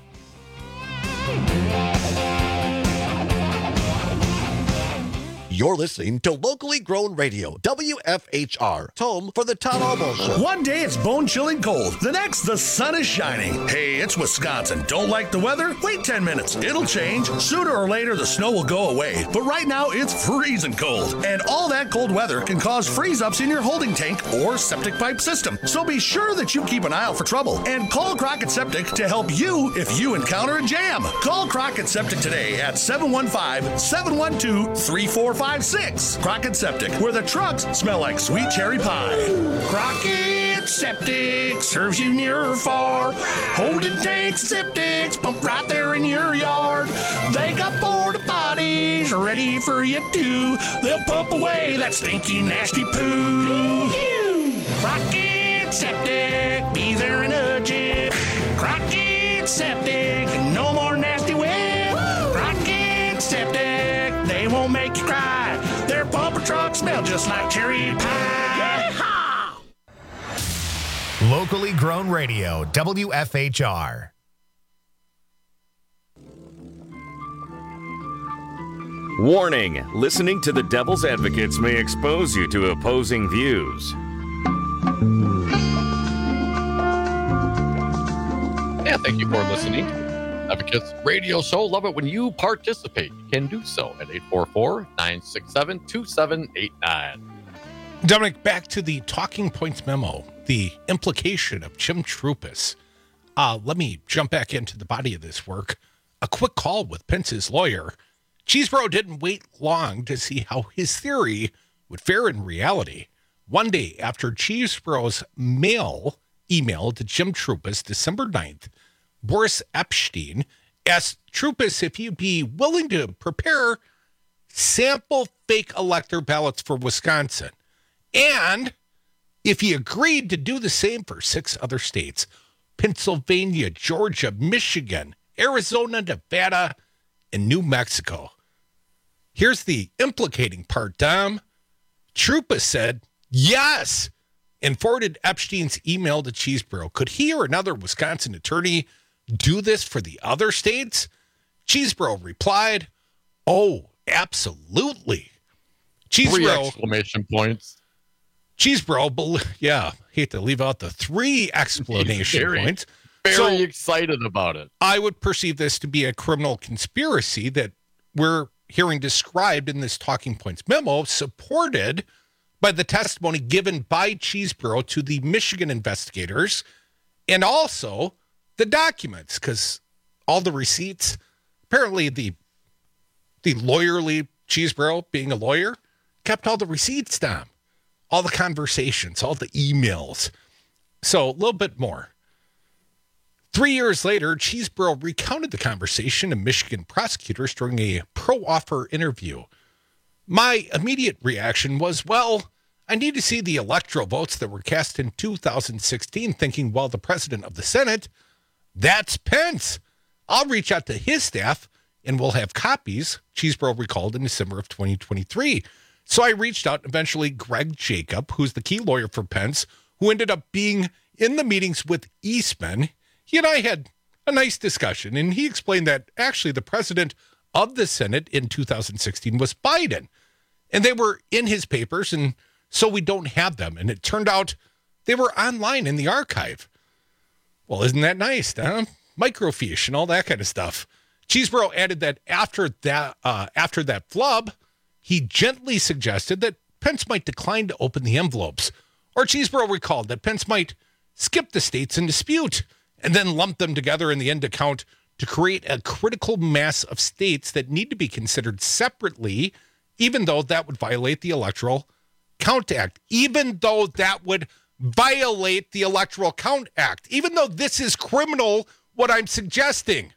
S10: You're listening to locally grown radio, W F H R, home for the Tom Almo Show.
S11: One day it's bone-chilling cold. The next, the sun is shining. Hey, it's Wisconsin. Don't like the weather? Wait ten minutes. It'll change. Sooner or later, the snow will go away. But right now, it's freezing cold. And all that cold weather can cause freeze-ups in your holding tank or septic pipe system. So be sure that you keep an eye out for trouble. And call Crockett Septic to help you if you encounter a jam. Call Crockett Septic today at seven one five, seven one two, three four five six. Crockett Septic, where the trucks smell like sweet cherry pie. Crockett Septic serves you near or far. Holding tanks, septics, pump right there in your yard. They got porta potties ready for you too. They'll pump away that stinky, nasty poo. Crockett Septic, be there in a jiff. Crockett Septic, no more nasty whip. Crockett Septic, they won't make you cry. Their bumper trucks smell just like cherry pie. Yeehaw!
S12: Locally grown radio, W F H R.
S20: Warning, listening to the Devil's Advocates may expose you to opposing views.
S18: Yeah, thank you for listening. Advocates Radio Show. Love it when you participate. You can do so at eight four four, nine six seven, two seven eight nine.
S15: Dominic, back to the talking points memo, the implication of Jim Troupis. Uh, let me jump back into the body of this work. A quick call with Pence's lawyer. Cheesebro didn't wait long to see how his theory would fare in reality. One day after Cheesebro's mail email to Jim Troupis, December ninth, Boris Epshteyn asked Troupis if he'd be willing to prepare sample fake elector ballots for Wisconsin, and if he agreed to do the same for six other states: Pennsylvania, Georgia, Michigan, Arizona, Nevada, and New Mexico. Here's the implicating part, Dom. Troupis said yes and forwarded Epstein's email to Cheesebro. Could he or another Wisconsin attorney do this for the other states? Cheesebro replied, oh, absolutely. Cheesebro,
S18: Three exclamation points.
S15: Cheesebro, yeah, hate to leave out the three exclamation
S18: very,
S15: points.
S18: Very
S15: so,
S18: excited about it.
S15: I would perceive this to be a criminal conspiracy that we're hearing described in this talking points memo, supported by the testimony given by Cheesebro to the Michigan investigators, and also the documents, because all the receipts, apparently the the lawyerly Cheesebro, being a lawyer, kept all the receipts down, all the conversations, all the emails. So a little bit more. Three years later, Cheesebro recounted the conversation to Michigan prosecutors during a pro-offer interview. My immediate reaction was, well, I need to see the electoral votes that were cast in two thousand sixteen, thinking, well, the president of the Senate, that's Pence. I'll reach out to his staff and we'll have copies, Cheesebro recalled in December of twenty twenty-three. So I reached out, eventually Greg Jacob, who's the key lawyer for Pence, who ended up being in the meetings with Eastman. He and I had a nice discussion, and he explained that actually the president of the Senate in two thousand sixteen was Biden, and they were in his papers, and so we don't have them. And it turned out they were online in the archive. Well, isn't that nice, huh? Microfiche and all that kind of stuff. Cheesebro added that after that, uh, after that flub, he gently suggested that Pence might decline to open the envelopes. Or Cheesebro recalled that Pence might skip the states in dispute and then lump them together in the end account to create a critical mass of states that need to be considered separately, even though that would violate the Electoral Count Act, even though that would violate the Electoral Count Act, even though this is criminal, what I'm suggesting.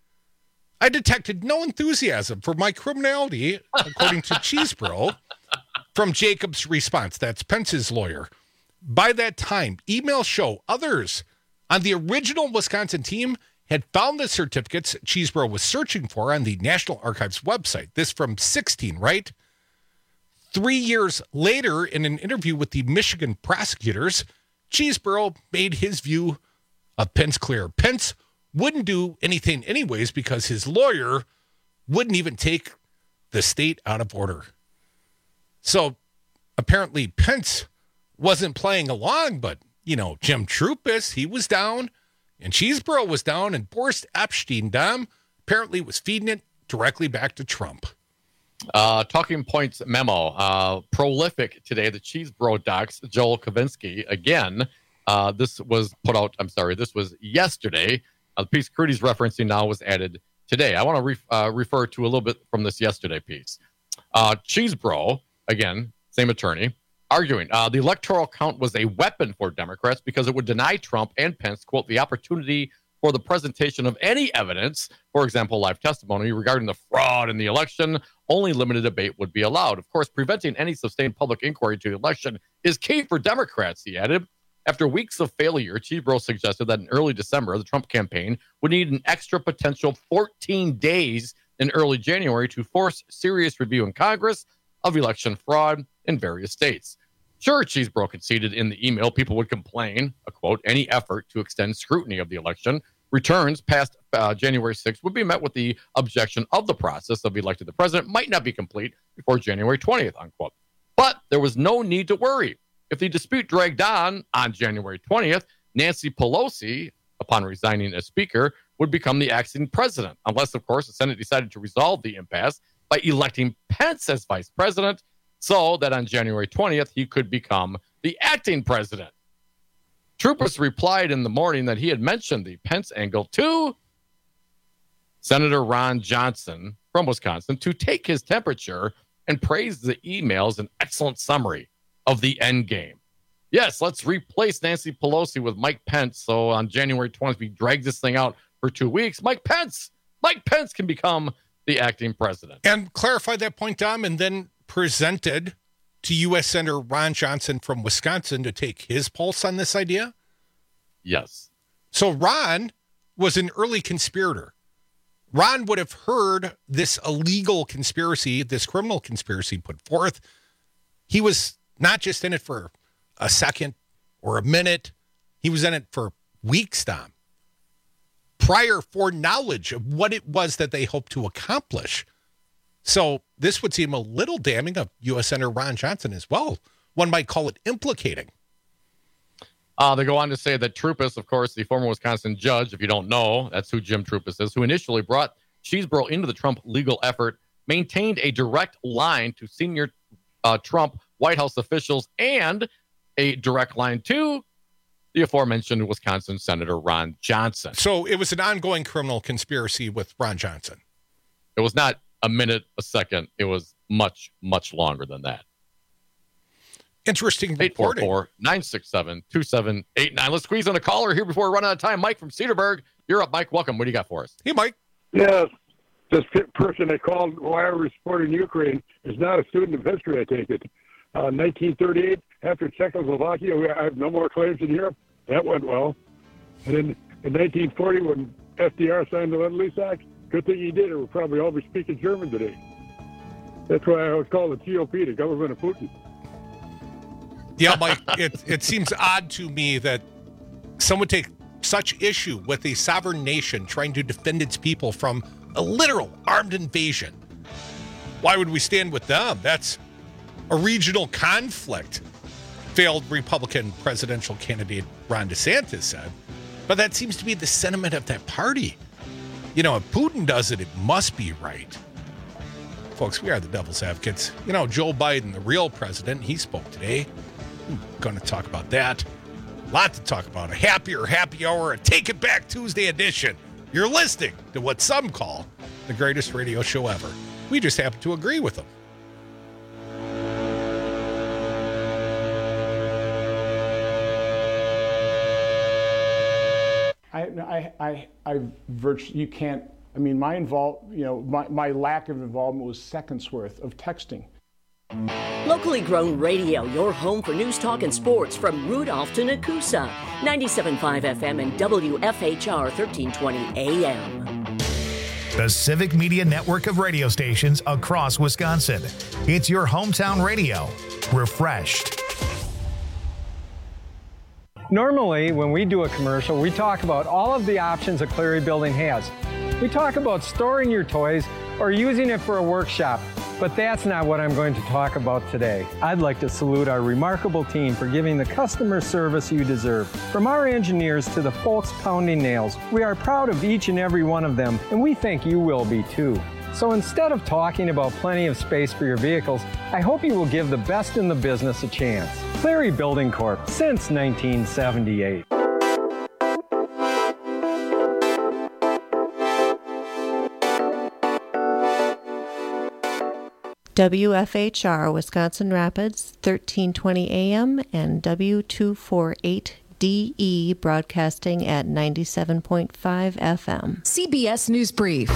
S15: I detected no enthusiasm for my criminality, according to Cheesebro, from Jacob's response. That's Pence's lawyer. By that time, emails show others on the original Wisconsin team had found the certificates Cheesebro was searching for on the National Archives website. This from sixteen, right? Three years later, in an interview with the Michigan prosecutors, Cheesebro made his view of Pence clear. Pence wouldn't do anything anyways because his lawyer wouldn't even take the state out of order. So apparently Pence wasn't playing along, but, you know, Jim Trupis, he was down, and Cheesebro was down, and Boris Epshteyn, Dom, apparently was feeding it directly back to Trump.
S18: Uh, Talking Points memo, uh, prolific today, the Cheesebro docs, Joel Kavinsky, again, uh, this was put out, I'm sorry, this was yesterday. Uh, the piece Crudy's referencing now was added today. I want to re- uh, refer to a little bit from this yesterday piece. Uh, Cheesebro, again, same attorney, arguing uh, the electoral count was a weapon for Democrats because it would deny Trump and Pence, quote, the opportunity for the presentation of any evidence, for example, live testimony regarding the fraud in the election. Only limited debate would be allowed. Of course, preventing any sustained public inquiry to the election is key for Democrats, he added. After weeks of failure, Cheesebro suggested that in early December, the Trump campaign would need an extra potential fourteen days in early January to force serious review in Congress of election fraud in various states. Sure, Cheesebro conceded in the email people would complain, a quote, any effort to extend scrutiny of the election returns past uh, January sixth would be met with the objection of the process of electing the president might not be complete before January twentieth, unquote. But there was no need to worry. If the dispute dragged on on January twentieth, Nancy Pelosi, upon resigning as Speaker, would become the acting president, unless, of course, the Senate decided to resolve the impasse by electing Pence as vice president, so that on January twentieth, he could become the acting president. Trupis replied in the morning that he had mentioned the Pence angle to Senator Ron Johnson from Wisconsin to take his temperature and praised the email as an excellent summary of the end game. Yes, let's replace Nancy Pelosi with Mike Pence. So on January twentieth, we drag this thing out for two weeks. Mike Pence, Mike Pence can become the acting president.
S15: And clarified that point, Dom, and then presented to U S Senator Ron Johnson from Wisconsin to take his pulse on this idea?
S18: Yes.
S15: So Ron was an early conspirator. Ron would have heard this illegal conspiracy, this criminal conspiracy put forth. He was not just in it for a second or a minute. He was in it for weeks, Dom. Prior foreknowledge of what it was that they hoped to accomplish. So this would seem a little damning of U S Senator Ron Johnson as well. One might call it implicating.
S18: Uh, they go on to say that Trupis, of course, the former Wisconsin judge, if you don't know, that's who Jim Trupis is, who initially brought Cheesebro into the Trump legal effort, maintained a direct line to senior uh, Trump White House officials and a direct line to the aforementioned Wisconsin Senator Ron Johnson.
S15: So it was an ongoing criminal conspiracy with Ron Johnson.
S18: It was not a minute, a second. It was much, much longer than that.
S15: Interesting
S18: reporting. eight four four, nine six seven, two seven eight nine. Let's squeeze in a caller here before we run out of time. Mike from Cedarburg. You're up, Mike. Welcome. What do you got for us?
S15: Hey, Mike.
S14: Yes. This person that called why I was supporting Ukraine is not a student of history, I take it. Uh, nineteen thirty-eight, after Czechoslovakia, we have no more claims in Europe. That went well. And then in nineteen forty, when F D R signed the Lend-Lease Act, good thing he did, or we'll probably all be speaking German today. That's why I was called the G O P, the government of Putin.
S15: Yeah, Mike, it, it seems odd to me that someone would take such issue with a sovereign nation trying to defend its people from a literal armed invasion. Why would we stand with them? That's a regional conflict, failed Republican presidential candidate Ron DeSantis said. But that seems to be the sentiment of that party. You know, if Putin does it, it must be right. Folks, we are the devil's advocates. You know, Joe Biden, the real president, he spoke today. I'm going to talk about that. A lot to talk about. A happier happy hour, a Take It Back Tuesday edition. You're listening to what some call the greatest radio show ever. We just happen to agree with them.
S16: I, I, I, I virtually, you can't, I mean, my involve, you know, my, my lack of involvement was seconds worth of texting.
S9: Locally grown radio, your home for news, talk, and sports from Rudolph to Nakusa. ninety-seven point five F M and W F H R thirteen twenty A M.
S12: The Civic Media network of radio stations across Wisconsin. It's your hometown radio. Refreshed.
S17: Normally, when we do a commercial, we talk about all of the options a Cleary building has. We talk about storing your toys or using it for a workshop, But that's not what I'm going to talk about today. I'd like to salute our remarkable team for giving the customer service you deserve. From our engineers to the folks pounding nails, we are proud of each and every one of them, and we think you will be too. So instead of talking about plenty of space for your vehicles, I hope you will give the best in the business a chance. Cleary Building Corp, since nineteen seventy-eight.
S1: W F H R Wisconsin Rapids, thirteen twenty A M and W two forty-eight D E broadcasting at ninety-seven point five F M.
S19: C B S News Brief.